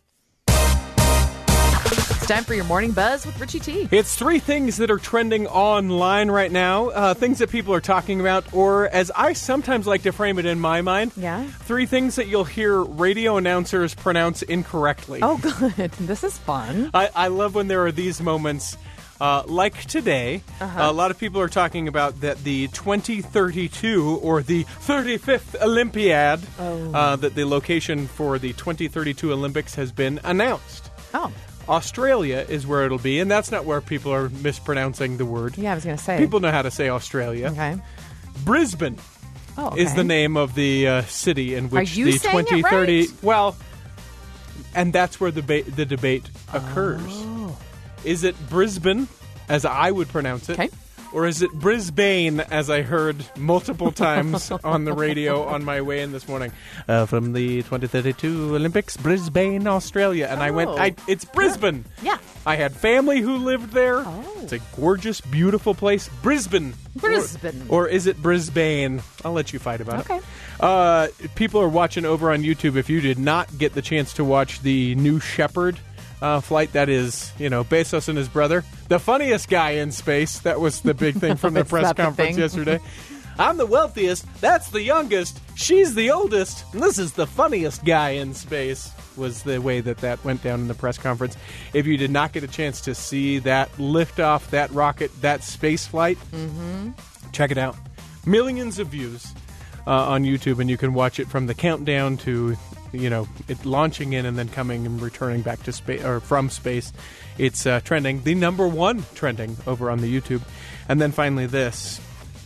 it's time for your Morning Buzz with Richie T. It's three things that are trending online right now, uh, things that people are talking about, or as I sometimes like to frame it in my mind, yeah. three things that you'll hear radio announcers pronounce incorrectly. Oh, good. This is fun. I, I love when there are these moments. Uh, like today, uh-huh. uh, a lot of people are talking about that the twenty thirty-two or the thirty-fifth Olympiad, oh. uh, that the location for the twenty thirty-two Olympics has been announced. Oh. Australia is where it'll be, and that's not where people are mispronouncing the word. Yeah, I was going to say. People know how to say Australia. Okay. Brisbane oh, okay. is the name of the uh, city in which are you the saying twenty thirty. It right? Well, and that's where the ba- the debate occurs. Oh. Is it Brisbane, as I would pronounce it, okay. Or is it Brisbane, as I heard multiple times on the radio on my way in this morning? Uh, from the twenty thirty-two Olympics, Brisbane, Australia. And oh. I went, I, it's Brisbane. Yeah. yeah. I had family who lived there. Oh. It's a gorgeous, beautiful place. Brisbane. Brisbane. Or, or is it Brisbane? I'll let you fight about okay. it. Uh, people are watching over on YouTube. If you did not get the chance to watch the New Shepard Uh, flight, that is, you know, Bezos and his brother, the funniest guy in space. That was the big thing from the press conference yesterday. I'm the wealthiest, that's the youngest, she's the oldest, and this is the funniest guy in space, was the way that that went down in the press conference. If you did not get a chance to see that liftoff, that rocket, that space flight, mm-hmm. check it out. Millions of views uh, on YouTube, and you can watch it from the countdown to, you know, it launching in and then coming and returning back to space or from space. It's uh, trending, the number one trending over on the YouTube. And then finally this.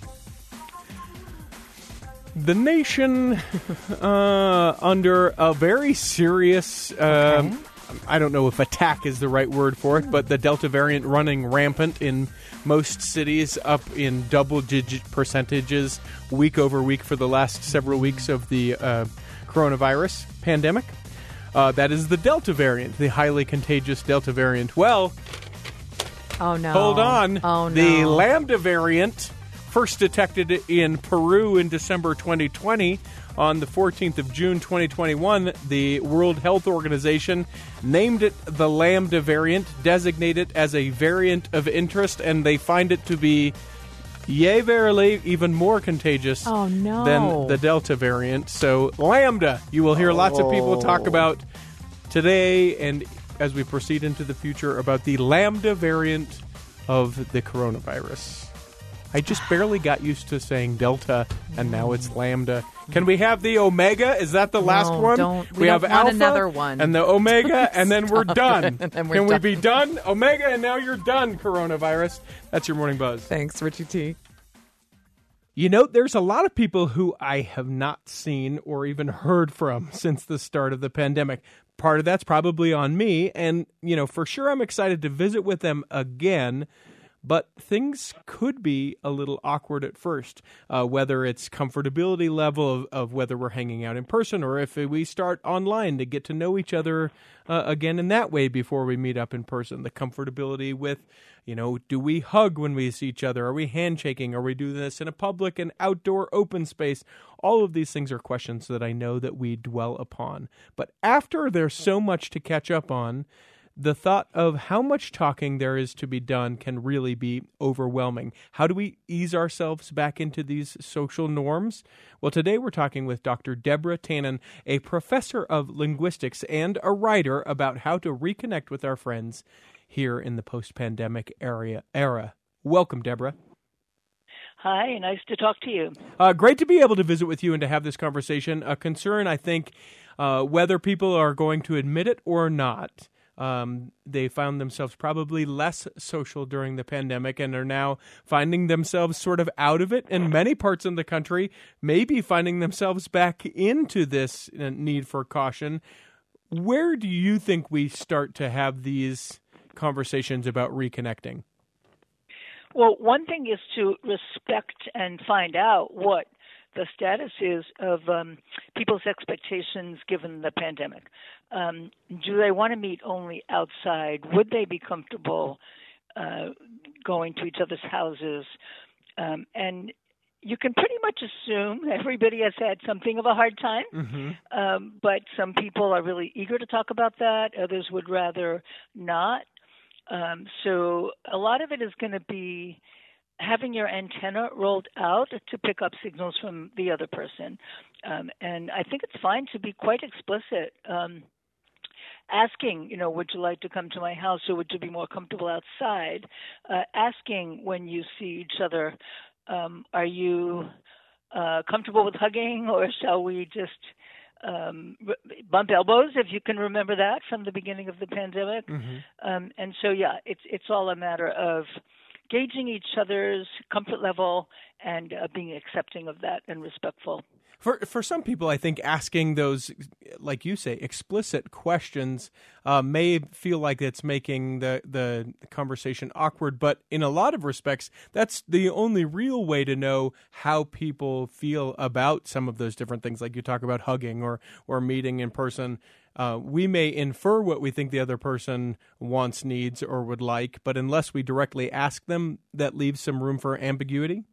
The nation uh, under a very serious, uh, okay. I don't know if attack is the right word for it, but the Delta variant running rampant in most cities, up in double-digit percentages week over week for the last several weeks of the uh, coronavirus pandemic. Uh, that is the Delta variant, the highly contagious Delta variant. Well, oh no! Hold on. Oh no! The Lambda variant, first detected in Peru in December twenty twenty. On the fourteenth of June twenty twenty-one, the World Health Organization named it the Lambda variant, designated it as a variant of interest, and they find it to be, yea, verily, even more contagious oh, no. than the Delta variant. So, Lambda, you will hear oh. lots of people talk about today and as we proceed into the future about the Lambda variant of the coronavirus. I just barely got used to saying Delta, and now it's Lambda. Can we have the Omega? Is that the last no, one? Don't. We, we don't have want Alpha another one. and the Omega, and then we're done. then we're Can done. we be done? Omega, and now you're done, coronavirus. That's your Morning Buzz. Thanks, Richie T. You know, there's a lot of people who I have not seen or even heard from since the start of the pandemic. Part of that's probably on me, and, you know, for sure I'm excited to visit with them again. But things could be a little awkward at first, uh, whether it's comfortability level of, of whether we're hanging out in person or if we start online to get to know each other uh, again in that way before we meet up in person. The comfortability with, you know, do we hug when we see each other? Are we handshaking? Are we doing this in a public and outdoor open space? All of these things are questions that I know that we dwell upon. But after there's so much to catch up on, the thought of how much talking there is to be done can really be overwhelming. How do we ease ourselves back into these social norms? Well, today we're talking with Doctor Deborah Tannen, a professor of linguistics and a writer about how to reconnect with our friends here in the post-pandemic area. era. Welcome, Deborah. Hi, nice to talk to you. Uh, great to be able to visit with you and to have this conversation. A concern, I think, uh, whether people are going to admit it or not, Um, they found themselves probably less social during the pandemic and are now finding themselves sort of out of it. In many parts of the country, maybe finding themselves back into this need for caution. Where do you think we start to have these conversations about reconnecting? Well, one thing is to respect and find out what the status is of um, people's expectations given the pandemic. Um, do they want to meet only outside? Would they be comfortable uh, going to each other's houses? Um, and you can pretty much assume that everybody has had something of a hard time, mm-hmm. um, but some people are really eager to talk about that. Others would rather not. Um, so a lot of it is going to be having your antenna rolled out to pick up signals from the other person. Um, and I think it's fine to be quite explicit. Um, asking, you know, would you like to come to my house or would you be more comfortable outside? Uh, asking when you see each other, um, are you uh, comfortable with hugging or shall we just um, bump elbows, if you can remember that from the beginning of the pandemic? Mm-hmm. Um, and so, yeah, it's it's all a matter of gauging each other's comfort level and uh, being accepting of that and respectful. For for some people, I think asking those, like you say, explicit questions uh, may feel like it's making the, the conversation awkward. But in a lot of respects, that's the only real way to know how people feel about some of those different things. Like you talk about hugging or, or meeting in person. Uh, we may infer what we think the other person wants, needs, or would like. But unless we directly ask them, that leaves some room for ambiguity.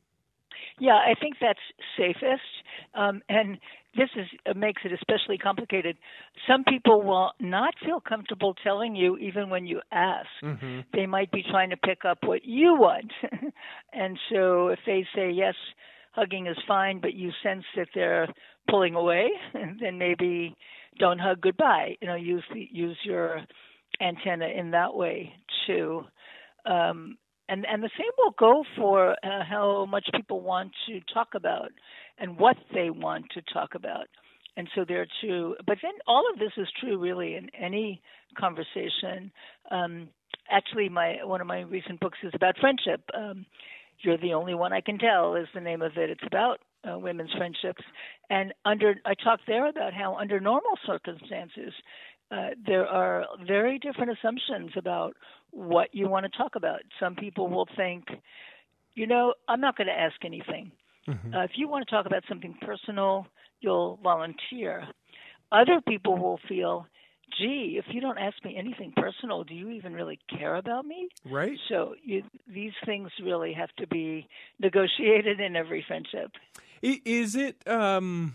Yeah, I think that's safest, um, and this is uh, makes it especially complicated. Some people will not feel comfortable telling you even when you ask. Mm-hmm. They might be trying to pick up what you want, and so if they say yes, hugging is fine, but you sense that they're pulling away, then maybe don't hug goodbye. You know, use the, use your antenna in that way too. Um, And and the same will go for uh, how much people want to talk about and what they want to talk about. And so there are two. But then all of this is true really in any conversation. Um, actually, my one of my recent books is about friendship. Um, You're the Only One I Can Tell is the name of it. It's about uh, women's friendships. And under I talk there about how under normal circumstances, Uh, there are very different assumptions about what you want to talk about. Some people will think, you know, I'm not going to ask anything. Mm-hmm. Uh, if you want to talk about something personal, you'll volunteer. Other people will feel, gee, if you don't ask me anything personal, do you even really care about me? Right. So you, these things really have to be negotiated in every friendship. Is it... Um...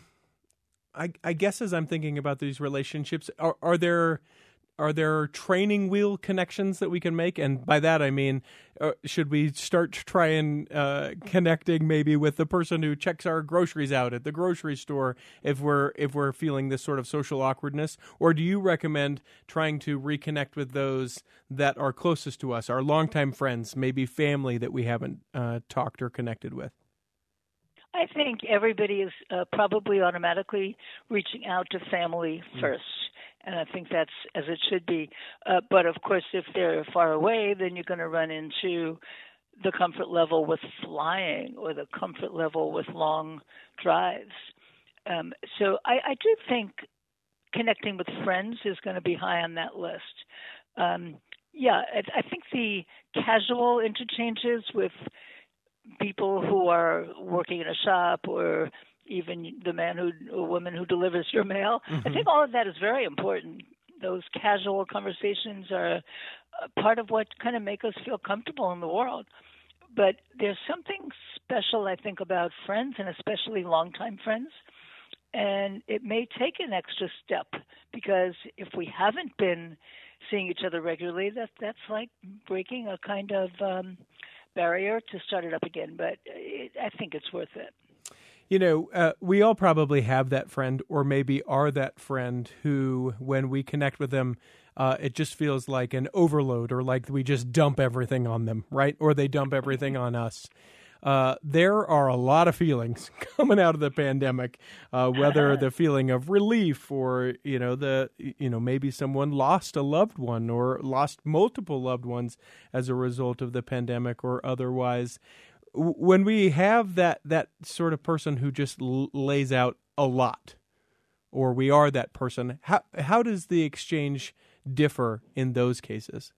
I, I guess as I'm thinking about these relationships, are, are there are there training wheel connections that we can make? And by that I mean, uh, should we start trying uh, connecting maybe with the person who checks our groceries out at the grocery store if we're if we're feeling this sort of social awkwardness? Or do you recommend trying to reconnect with those that are closest to us, our longtime friends, maybe family that we haven't uh, talked or connected with? I think everybody is uh, probably automatically reaching out to family first, and I think that's as it should be. Uh, but, of course, if they're far away, then you're going to run into the comfort level with flying or the comfort level with long drives. Um, so I, I do think connecting with friends is going to be high on that list. Um, yeah, I, I think the casual interchanges with people who are working in a shop or even the man who or woman who delivers your mail. Mm-hmm. I think all of that is very important. Those casual conversations are part of what kind of make us feel comfortable in the world. But there's something special, I think, about friends and especially longtime friends. And it may take an extra step because if we haven't been seeing each other regularly, that that's like breaking a kind of um, barrier to start it up again, but it, I think it's worth it. You know, uh, we all probably have that friend or maybe are that friend who, when we connect with them, uh, it just feels like an overload or like we just dump everything on them, right? Or they dump everything on us. Uh, there are a lot of feelings coming out of the pandemic, uh, whether the feeling of relief or, you know, the, you know, maybe someone lost a loved one or lost multiple loved ones as a result of the pandemic or otherwise. When we have that, that sort of person who just l- lays out a lot, or we are that person, how, how does the exchange differ in those cases?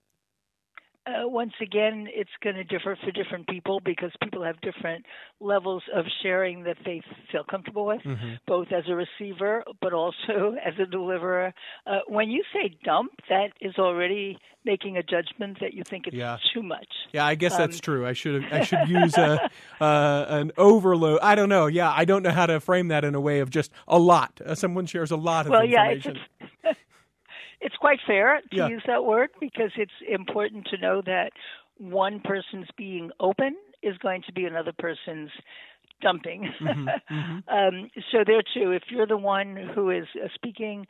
Uh, once again, it's going to differ for different people because people have different levels of sharing that they feel comfortable with, mm-hmm. both as a receiver but also as a deliverer. Uh, when you say dump, that is already making a judgment that you think it's yeah. too much. Yeah, I guess um, that's true. I should I should use a uh, an overload. I don't know. Yeah, I don't know how to frame that in a way of just a lot. Uh, someone shares a lot of well, information. Yeah, it's It's quite fair to yeah. use that word because it's important to know that one person's being open is going to be another person's dumping. Mm-hmm, mm-hmm. um, so there too, if you're the one who is uh, speaking,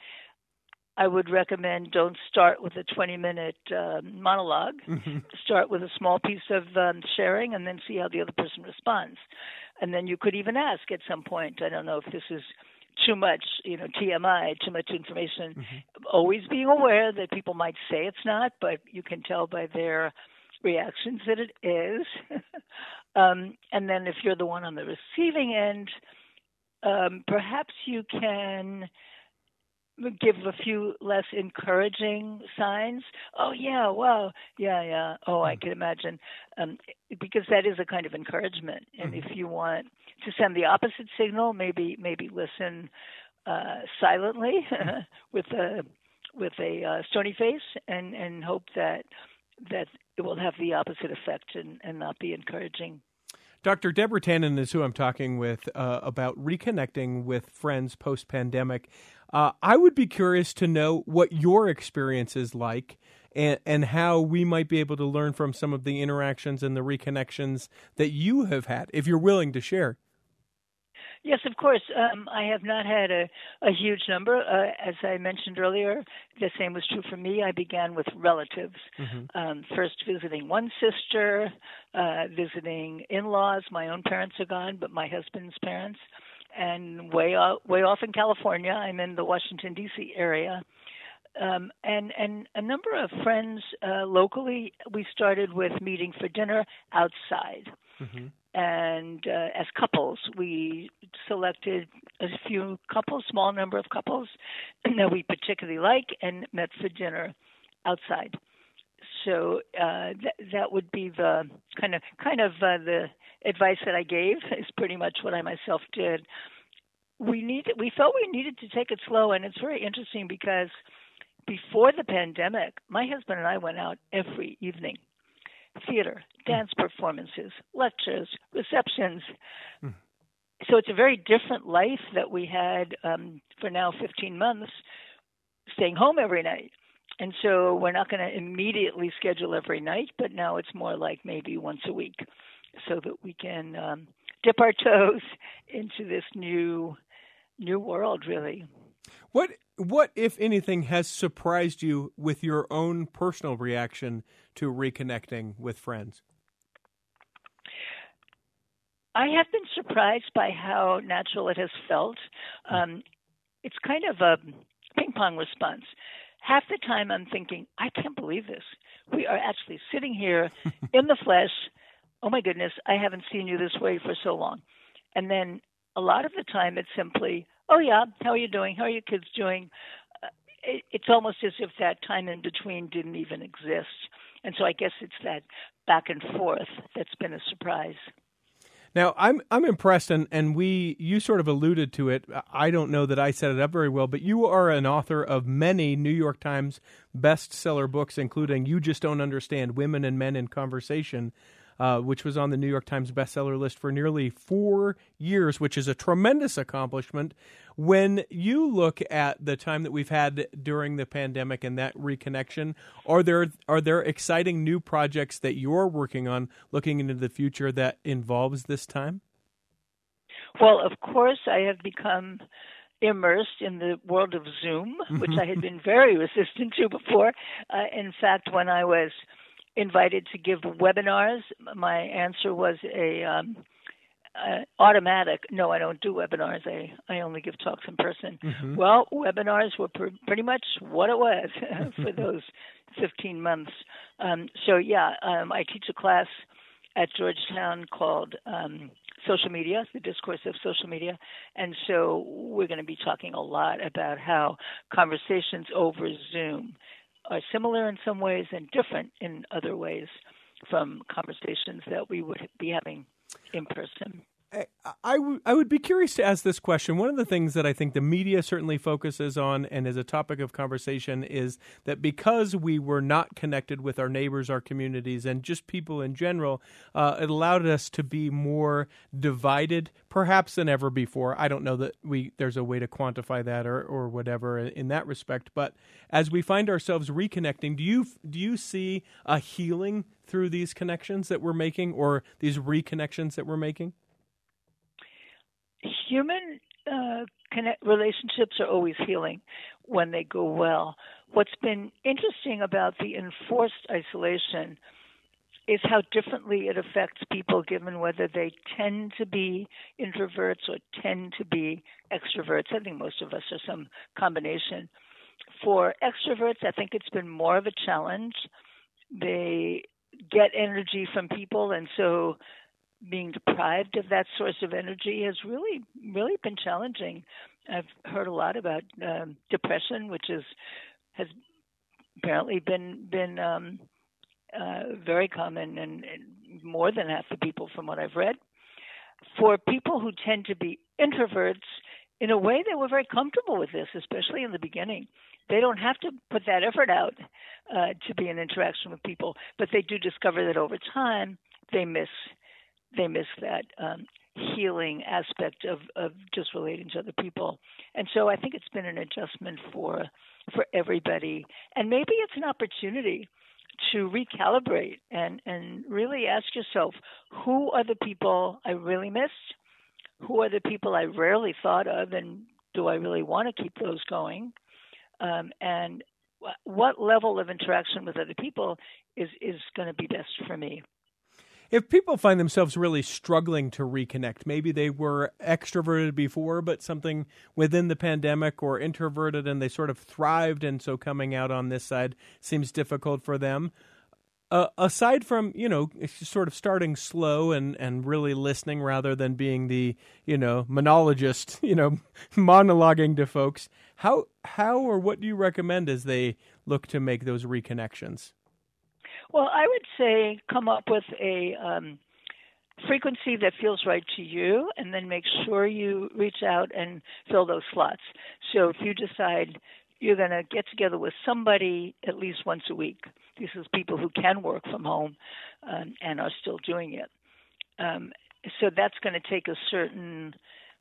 I would recommend don't start with a twenty-minute uh, monologue. Mm-hmm. Start with a small piece of um, sharing and then see how the other person responds. And then you could even ask at some point, I don't know if this is too much, you know, T M I, too much information. Mm-hmm. Always being aware that people might say it's not, but you can tell by their reactions that it is. um, and then if you're the one on the receiving end, um, perhaps you can give a few less encouraging signs. Oh, yeah, wow, yeah, yeah. Oh, I can imagine. Um, because that is a kind of encouragement. And mm-hmm. if you want to send the opposite signal, maybe maybe listen uh, silently with a with a uh, stony face and, and hope that that it will have the opposite effect and, and not be encouraging. Doctor Deborah Tannen is who I'm talking with uh, about reconnecting with friends post-pandemic. Uh, I would be curious to know what your experience is like and, and how we might be able to learn from some of the interactions and the reconnections that you have had, if you're willing to share. Yes, of course. Um, I have not had a, a huge number. Uh, as I mentioned earlier, the same was true for me. I began with relatives, mm-hmm. um, first visiting one sister, uh, visiting in-laws. My own parents are gone, but my husband's parents. And way off, way off in California, I'm in the Washington, D C area. Um, and, and a number of friends uh, locally, we started with meeting for dinner outside. Mm-hmm. And uh, as couples, we selected a few couples, small number of couples that we particularly like, and met for dinner outside. So uh, th- that would be the kind of kind of uh, the advice that I gave is pretty much what I myself did. We needed, we felt we needed to take it slow, and it's very interesting because before the pandemic, my husband and I went out every evening. Theater, dance performances, lectures, receptions. Mm. So it's a very different life that we had um, for now fifteen months, staying home every night. And so we're not going to immediately schedule every night, but now it's more like maybe once a week so that we can um, dip our toes into this new new world, really. What, what, if anything, has surprised you with your own personal reaction to reconnecting with friends? I have been surprised by how natural it has felt. Um, it's kind of a ping pong response. Half the time I'm thinking, I can't believe this. We are actually sitting here in the flesh. Oh, my goodness, I haven't seen you this way for so long. And then a lot of the time it's simply, oh, yeah, how are you doing? How are your kids doing? Uh, it, it's almost as if that time in between didn't even exist. And so I guess it's that back and forth that's been a surprise. Now, I'm I'm impressed, and, and we you sort of alluded to it. I don't know that I set it up very well, but you are an author of many New York Times bestseller books, including You Just Don't Understand, Women and Men in Conversation, uh, which was on the New York Times bestseller list for nearly four years, which is a tremendous accomplishment. When you look at the time that we've had during the pandemic and that reconnection, are there are there exciting new projects that you're working on looking into the future that involves this time? Well, of course, I have become immersed in the world of Zoom, which I had been very resistant to before. Uh, in fact, when I was invited to give webinars, my answer was a um, uh, automatic, no, I don't do webinars. I, I only give talks in person. Mm-hmm. Well, webinars were pr- pretty much what it was for those fifteen months. Um, so, yeah, um, I teach a class at Georgetown called um, Social Media, the Discourse of Social Media. And so we're going to be talking a lot about how conversations over Zoom are similar in some ways and different in other ways from conversations that we would be having in person. I, I, w- I would be curious to ask this question. One of the things that I think the media certainly focuses on and is a topic of conversation is that because we were not connected with our neighbors, our communities, and just people in general, uh, it allowed us to be more divided perhaps than ever before. I don't know that we there's a way to quantify that or, or whatever in that respect. But as we find ourselves reconnecting, do you do you see a healing through these connections that we're making or these reconnections that we're making? Human uh, connect, relationships are always healing when they go well. What's been interesting about the enforced isolation is how differently it affects people given whether they tend to be introverts or tend to be extroverts. I think most of us are some combination. For extroverts, I think it's been more of a challenge. They get energy from people, and so being deprived of that source of energy has really, really been challenging. I've heard a lot about um, depression, which is has apparently been been um, uh, very common in, in more than half the people, from what I've read. For people who tend to be introverts, in a way, they were very comfortable with this, especially in the beginning. They don't have to put that effort out uh, to be in interaction with people, but they do discover that over time they miss they miss that um, healing aspect of, of just relating to other people. And so I think it's been an adjustment for for everybody. And maybe it's an opportunity to recalibrate and, and really ask yourself, who are the people I really missed? Who are the people I rarely thought of, and do I really want to keep those going? Um, and what level of interaction with other people is, is going to be best for me? If people find themselves really struggling to reconnect, maybe they were extroverted before, but something within the pandemic, or introverted and they sort of thrived, and so coming out on this side seems difficult for them. Uh, aside from, you know, sort of starting slow and, and really listening rather than being the, you know, monologist, you know, monologuing to folks, how how or what do you recommend as they look to make those reconnections? Well, I would say come up with a um, frequency that feels right to you, and then make sure you reach out and fill those slots. So if you decide you're going to get together with somebody at least once a week, this is people who can work from home um, and are still doing it. Um, so that's going to take a certain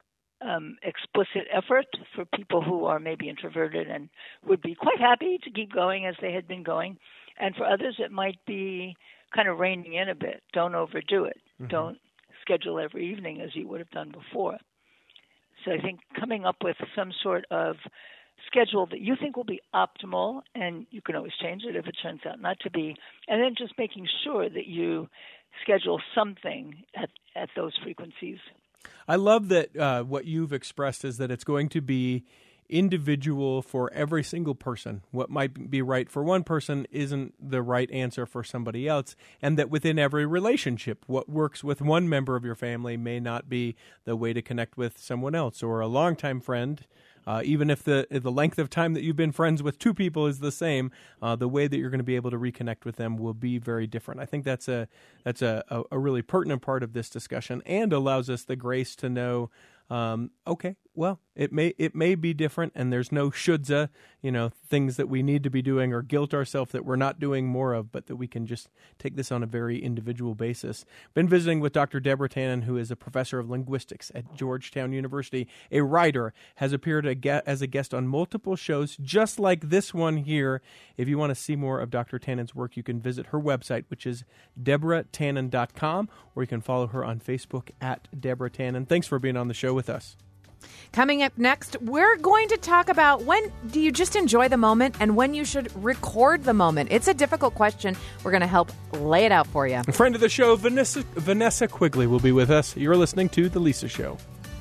um, explicit effort for people who are maybe introverted and would be quite happy to keep going as they had been going. And for others, it might be kind of reining in a bit. Don't overdo it. Mm-hmm. Don't schedule every evening as you would have done before. So I think coming up with some sort of schedule that you think will be optimal, and you can always change it if it turns out not to be, and then just making sure that you schedule something at, at those frequencies. I love that uh, what you've expressed is that it's going to be individual for every single person. What might be right for one person isn't the right answer for somebody else, and that within every relationship, what works with one member of your family may not be the way to connect with someone else, or a longtime friend. Uh, even if the the length of time that you've been friends with two people is the same, uh, the way that you're going to be able to reconnect with them will be very different. I think that's a that's a, a, a really pertinent part of this discussion, and allows us the grace to know, um, okay, well, it may it may be different, and there's no shoulds, you know, things that we need to be doing or guilt ourselves that we're not doing more of, but that we can just take this on a very individual basis. Been visiting with Doctor Deborah Tannen, who is a professor of linguistics at Georgetown University, a writer, has appeared as a guest on multiple shows just like this one here. If you want to see more of Doctor Tannen's work, you can visit her website, which is deborah tannen dot com, or you can follow her on Facebook at Deborah Tannen. Thanks for being on the show with us. Coming up next, we're going to talk about when do you just enjoy the moment and when you should record the moment. It's a difficult question. We're going to help lay it out for you. A friend of the show, Vanessa, Vanessa Quigley, will be with us. You're listening to The Lisa Show.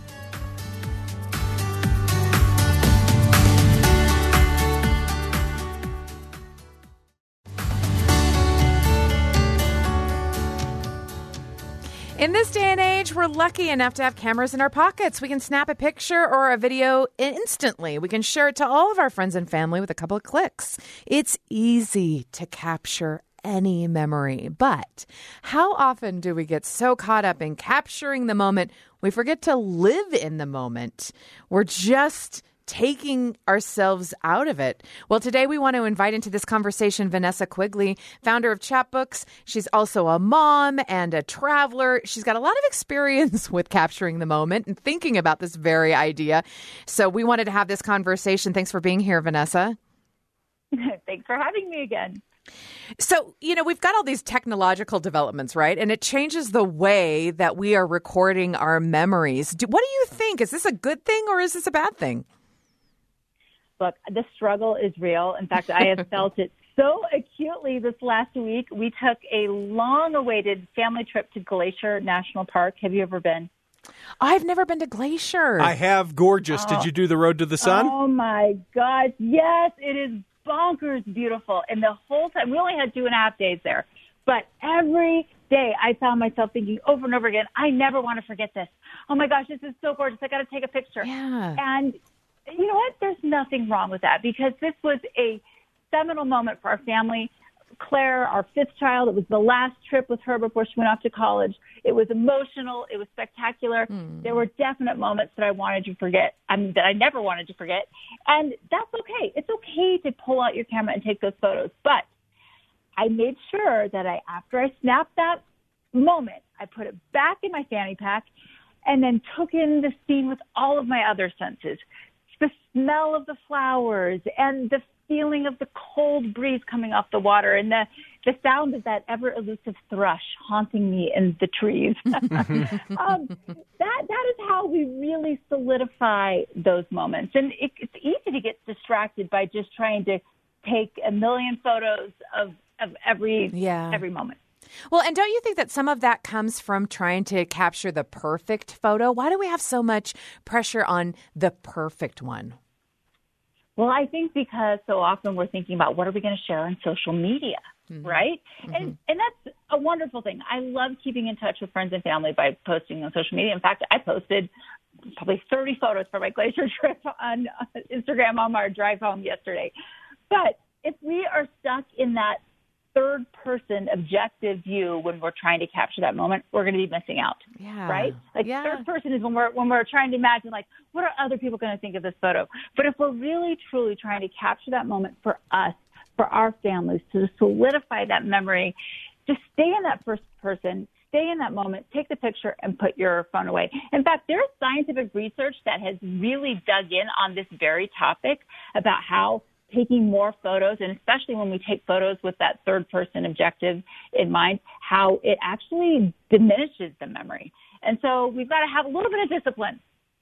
In this day and age, we're lucky enough to have cameras in our pockets. We can snap a picture or a video instantly. We can share it to all of our friends and family with a couple of clicks. It's easy to capture any memory. But how often do we get so caught up in capturing the moment, we forget to live in the moment? We're just taking ourselves out of it. Well, today we want to invite into this conversation Vanessa Quigley, founder of Chapbooks. She's also a mom and a traveler. She's got a lot of experience with capturing the moment and thinking about this very idea. So we wanted to have this conversation. Thanks for being here, Vanessa. Thanks for having me again. So, you know, we've got all these technological developments, right? And it changes the way that we are recording our memories. Do, what do you think? Is this a good thing or is this a bad thing? Look, the struggle is real. In fact, I have felt it so acutely this last week. We took a long-awaited family trip to Glacier National Park. Have you ever been? I've never been to Glacier. I have. Gorgeous. Oh. Did you do the Road to the Sun? Oh, my God. Yes, it is bonkers beautiful. And the whole time, we only had two and a half days there. But every day, I found myself thinking over and over again, I never want to forget this. Oh my gosh, this is so gorgeous. I got to take a picture. Yeah. And you know what? There's nothing wrong with that because this was a seminal moment for our family. Claire, our fifth child, it was the last trip with her before she went off to college. It was emotional. It was spectacular. Mm. There were definite moments that I wanted to forget, I mean, that I never wanted to forget. And that's okay. It's okay to pull out your camera and take those photos. But I made sure that I, after I snapped that moment, I put it back in my fanny pack and then took in the scene with all of my other senses. The smell of the flowers and the feeling of the cold breeze coming off the water and the, the sound of that ever elusive thrush haunting me in the trees. um, that that is how we really solidify those moments. And it, it's easy to get distracted by just trying to take a million photos of, of every yeah. every moment. Well, and don't you think that some of that comes from trying to capture the perfect photo? Why do we have so much pressure on the perfect one? Well, I think because so often we're thinking about what are we going to share on social media, mm-hmm. right? Mm-hmm. And and that's a wonderful thing. I love keeping in touch with friends and family by posting on social media. In fact, I posted probably thirty photos for my glacier trip on Instagram on our drive home yesterday. But if we are stuck in that third-person objective view when we're trying to capture that moment, we're going to be missing out, yeah. right? Like yeah. third person is when we're when we're trying to imagine, like, what are other people going to think of this photo? But if we're really, truly trying to capture that moment for us, for our families, to solidify that memory, just stay in that first person, stay in that moment, take the picture, and put your phone away. In fact, there's scientific research that has really dug in on this very topic about how taking more photos, and especially when we take photos with that third person objective in mind, how it actually diminishes the memory. And so we've got to have a little bit of discipline.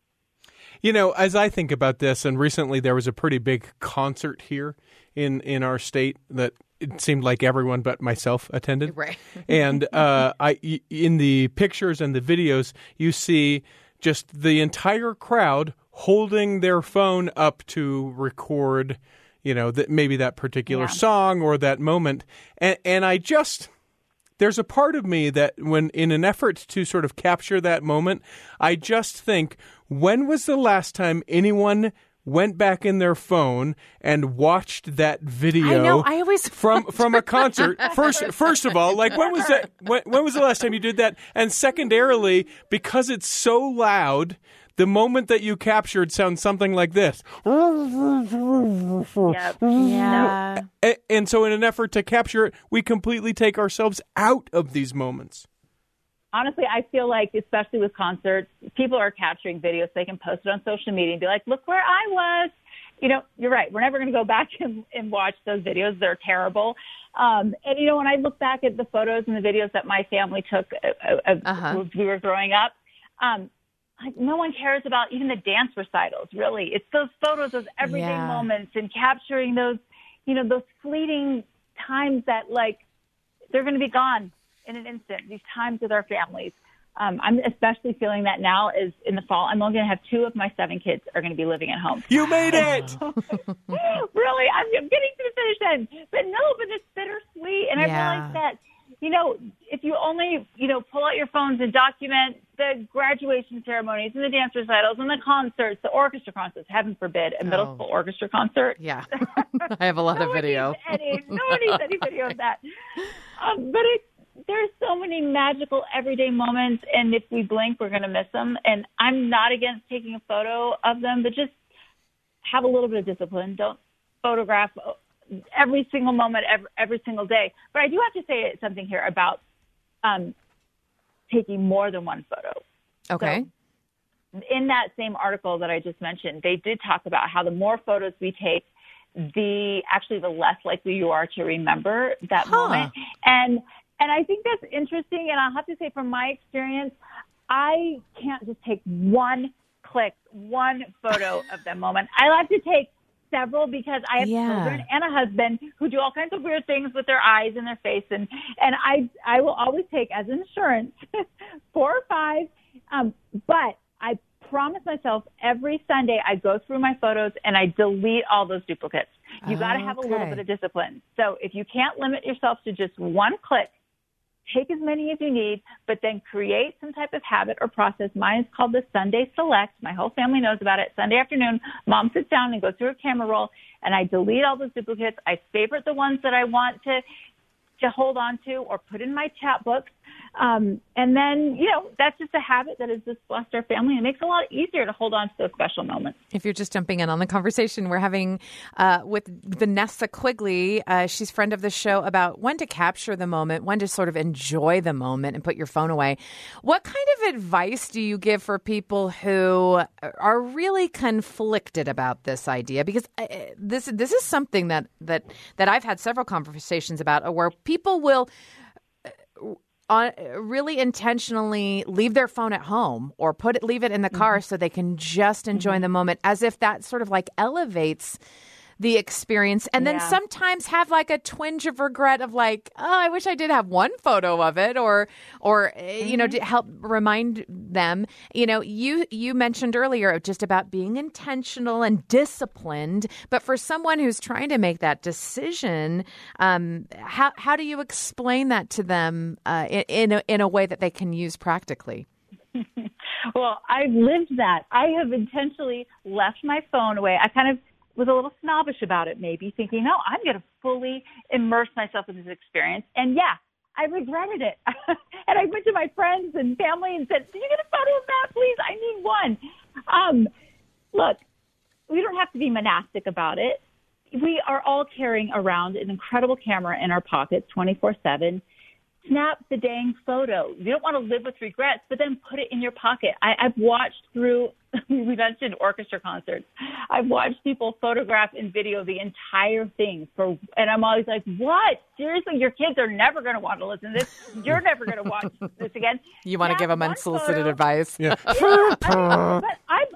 You know, as I think about this, and recently there was a pretty big concert here in, in our state that it seemed like everyone but myself attended. Right. And uh, I, in the pictures and the videos, you see just the entire crowd holding their phone up to record, you know, that maybe that particular yeah. song or that moment. And, and I just, there's a part of me that when in an effort to sort of capture that moment, I just think, when was the last time anyone went back in their phone and watched that video I know, I always from from a concert? First, first of all, like when was that? When, when was the last time you did that? And secondarily, because it's so loud, the moment that you captured sounds something like this. Yep. Yeah. And, and so in an effort to capture it, we completely take ourselves out of these moments. Honestly, I feel like, especially with concerts, people are capturing videos so they can post it on social media and be like, look where I was. You know, you're right. We're never going to go back and, and watch those videos. They're terrible. Um, and, you know, when I look back at the photos and the videos that my family took uh, uh, uh-huh. as we were growing up, um, like, no one cares about even the dance recitals, really. It's those photos, those everyday yeah. moments, and capturing those, you know, those fleeting times that, like, they're going to be gone in an instant, these times with our families. Um, I'm especially feeling that now is in the fall. I'm only going to have two of my seven kids are going to be living at home. You made it! Really? I'm, I'm getting to the finish end. But no, but it's bittersweet. And yeah. I realize that, you know, if you only, you know, pull out your phones and document the graduation ceremonies and the dance recitals and the concerts, the orchestra concerts, heaven forbid, a middle oh. school orchestra concert. Yeah. I have a lot no of video. One needs any, no one needs any video of that. Um, but it, there's so many magical everyday moments, and if we blink, we're going to miss them. And I'm not against taking a photo of them, but just have a little bit of discipline. Don't photograph every single moment, every, every single day. But I do have to say something here about um, taking more than one photo. Okay. So in that same article that I just mentioned, they did talk about how the more photos we take, the actually the less likely you are to remember that huh. moment. And and I think that's interesting. And I'll have to say, from my experience, I can't just take one click, one photo of that moment. I like to take several because I have yeah. children and a husband who do all kinds of weird things with their eyes and their face. And, and I, I will always take as insurance four or five. Um, but I promise myself every Sunday I go through my photos and I delete all those duplicates. You got to have a little Okay. bit of discipline. So if you can't limit yourself to just one click, take as many as you need, but then create some type of habit or process. Mine is called the Sunday Select. My whole family knows about it. Sunday afternoon, Mom sits down and goes through a camera roll, and I delete all those duplicates. I favorite the ones that I want to to hold on to or put in my chat books. Um, and then, you know, that's just a habit that has just blessed our family. It makes it a lot easier to hold on to those special moments. If you're just jumping in on the conversation we're having uh, with Vanessa Quigley, uh, she's friend of the show, about when to capture the moment, when to sort of enjoy the moment and put your phone away. What kind of advice do you give for people who are really conflicted about this idea? Because uh, this this is something that, that, that I've had several conversations about, where people will on, really intentionally leave their phone at home or put it, leave it in the car mm-hmm. so they can just enjoy mm-hmm. the moment, as if that sort of like elevates the experience. And then yeah. sometimes have like a twinge of regret of like, oh, I wish I did have one photo of it, or, or, mm-hmm. you know, to help remind them. You know, you, you mentioned earlier just about being intentional and disciplined, but for someone who's trying to make that decision, um, how, how do you explain that to them, uh, in, in a, in a way that they can use practically? Well, I've lived that. I have intentionally left my phone away. I kind of was a little snobbish about it, maybe thinking, no, I'm going to fully immerse myself in this experience. And yeah, I regretted it. And I went to my friends and family and said, "Did you get a photo of that, please? I need one." Um, look, we don't have to be monastic about it. We are all carrying around an incredible camera in our pockets twenty-four seven. Snap the dang photo. You don't want to live with regrets, but then put it in your pocket. I, I've watched through, we mentioned orchestra concerts. I've watched people photograph and video the entire thing for, and I'm always like, what? Seriously, your kids are never going to want to listen to this. You're never going to watch this again. You want to give them unsolicited photo. advice. Yeah. yeah I, but I'm,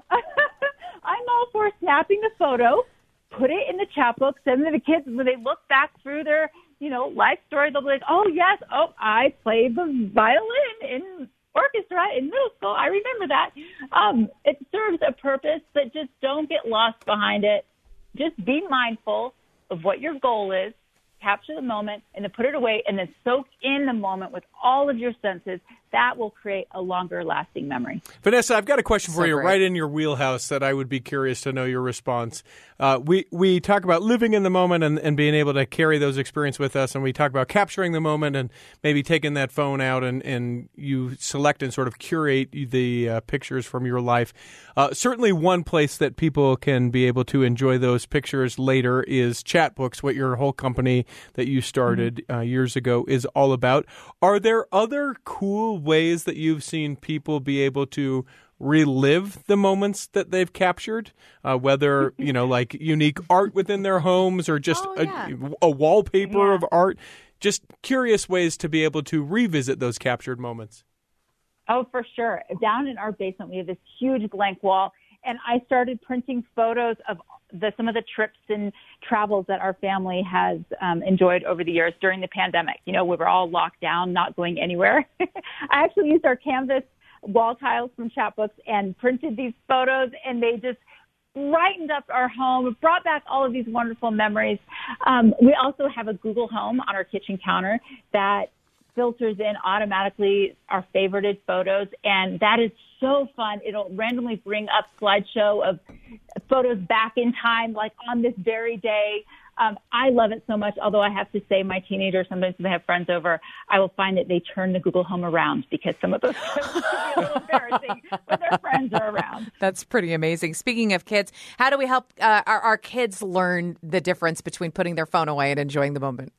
I'm all for snapping the photo, put it in the chat book, send it to the kids when they look back through their, you know, life story. They'll be like, oh, yes, oh, I played the violin in orchestra in middle school. I remember that. Um, it serves a purpose, but just don't get lost behind it. Just be mindful of what your goal is, capture the moment, and then put it away, and then soak in the moment with all of your senses. That will create a longer lasting memory. Vanessa, I've got a question for so you great. right in your wheelhouse that I would be curious to know your response. Uh, we, we talk about living in the moment and, and being able to carry those experiences with us, and we talk about capturing the moment and maybe taking that phone out and, and you select and sort of curate the uh, pictures from your life. Uh, certainly one place that people can be able to enjoy those pictures later is chat books, what your whole company that you started mm-hmm. uh, years ago is all about. Are there other cool ways that you've seen people be able to relive the moments that they've captured, uh, whether, you know, like unique art within their homes or just oh, yeah. a, a wallpaper yeah. of art? Just curious ways to be able to revisit those captured moments. Oh, for sure. Down in our basement, we have this huge blank wall, and I started printing photos of the, some of the trips and travels that our family has um, enjoyed over the years during the pandemic. You know, we were all locked down, not going anywhere. I actually used our canvas wall tiles from chat books and printed these photos, and they just brightened up our home, brought back all of these wonderful memories. Um, we also have a Google Home on our kitchen counter that filters in automatically our favorited photos, and that is so fun. It'll randomly bring up slideshow of photos back in time, like on this very day. Um, I love it so much, although I have to say my teenagers, sometimes when they have friends over, I will find that they turn the Google Home around because some of those photos can be a little embarrassing when their friends are around. That's pretty amazing. Speaking of kids, how do we help uh, our, our kids learn the difference between putting their phone away and enjoying the moment?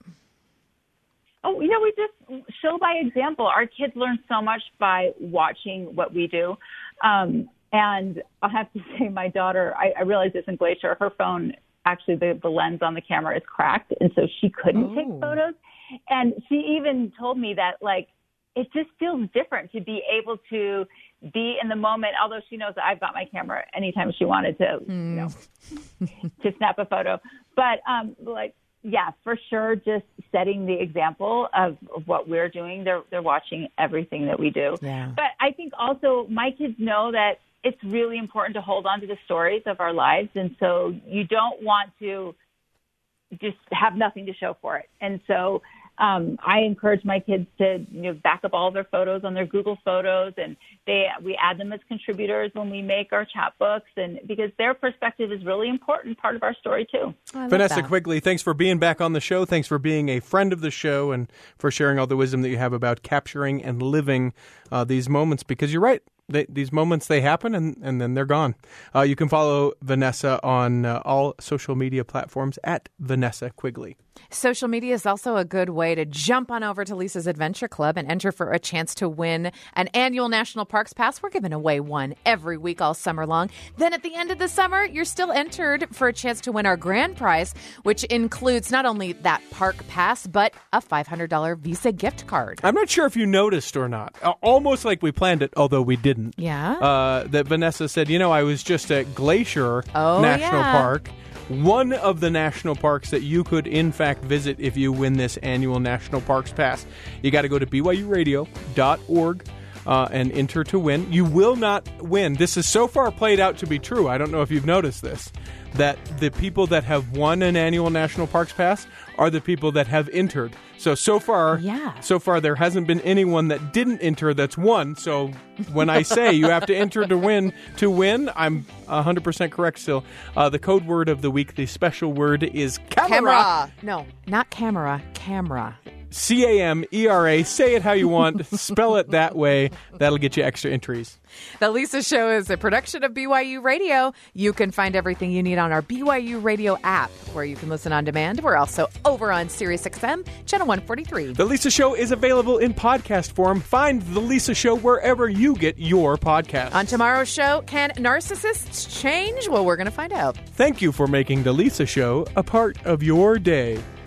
Oh, you know, we just show by example. Our kids learn so much by watching what we do. Um, and I'll have to say my daughter, I, I realized this in Glacier, her phone, actually the, the lens on the camera is cracked. And so she couldn't oh. take photos. And she even told me that, like, it just feels different to be able to be in the moment, although she knows that I've got my camera anytime she wanted to, mm. you know, to snap a photo. But, um, like, yeah, for sure, just setting the example of, of what we're doing. They're they're watching everything that we do. Yeah. But I think also my kids know that it's really important to hold on to the stories of our lives. And so you don't want to just have nothing to show for it. And so Um, I encourage my kids to you know, back up all their photos on their Google Photos, and they we add them as contributors when we make our chapbooks, and because their perspective is really important part of our story too. Vanessa Quigley, thanks for being back on the show. Thanks for being a friend of the show and for sharing all the wisdom that you have about capturing and living uh, these moments, because you're right. They, these moments, they happen and, and then they're gone. Uh, you can follow Vanessa on uh, all social media platforms at Vanessa Quigley. Social media is also a good way to jump on over to Lisa's Adventure Club and enter for a chance to win an annual National Parks Pass. We're giving away one every week all summer long. Then at the end of the summer, you're still entered for a chance to win our grand prize, which includes not only that park pass, but a five hundred dollars Visa gift card. I'm not sure if you noticed or not. Uh, almost like we planned it, although we didn't. Yeah. Uh, that Vanessa said, you know, I was just at Glacier oh, National yeah. Park. One of the national parks that you could, in fact, visit if you win this annual National Parks Pass. You got to go to b y u radio dot org uh, and enter to win. You will not win. This is so far played out to be true. I don't know if you've noticed this, that the people that have won an annual National Parks Pass are the people that have entered. So, so far, yeah. so far there hasn't been anyone that didn't enter that's won. So when I say you have to enter to win, to win, I'm one hundred percent correct still. Uh, the code word of the week, the special word is camera. Camera. No, not camera, camera. C A M E R A. Say it how you want. Spell it that way. That'll get you extra entries. The Lisa Show is a production of B Y U Radio. You can find everything you need on our B Y U Radio app, where you can listen on demand. We're also over on Sirius X M, channel one forty-three. The Lisa Show is available in podcast form. Find The Lisa Show wherever you get your podcasts. On tomorrow's show, can narcissists change? Well, we're going to find out. Thank you for making The Lisa Show a part of your day.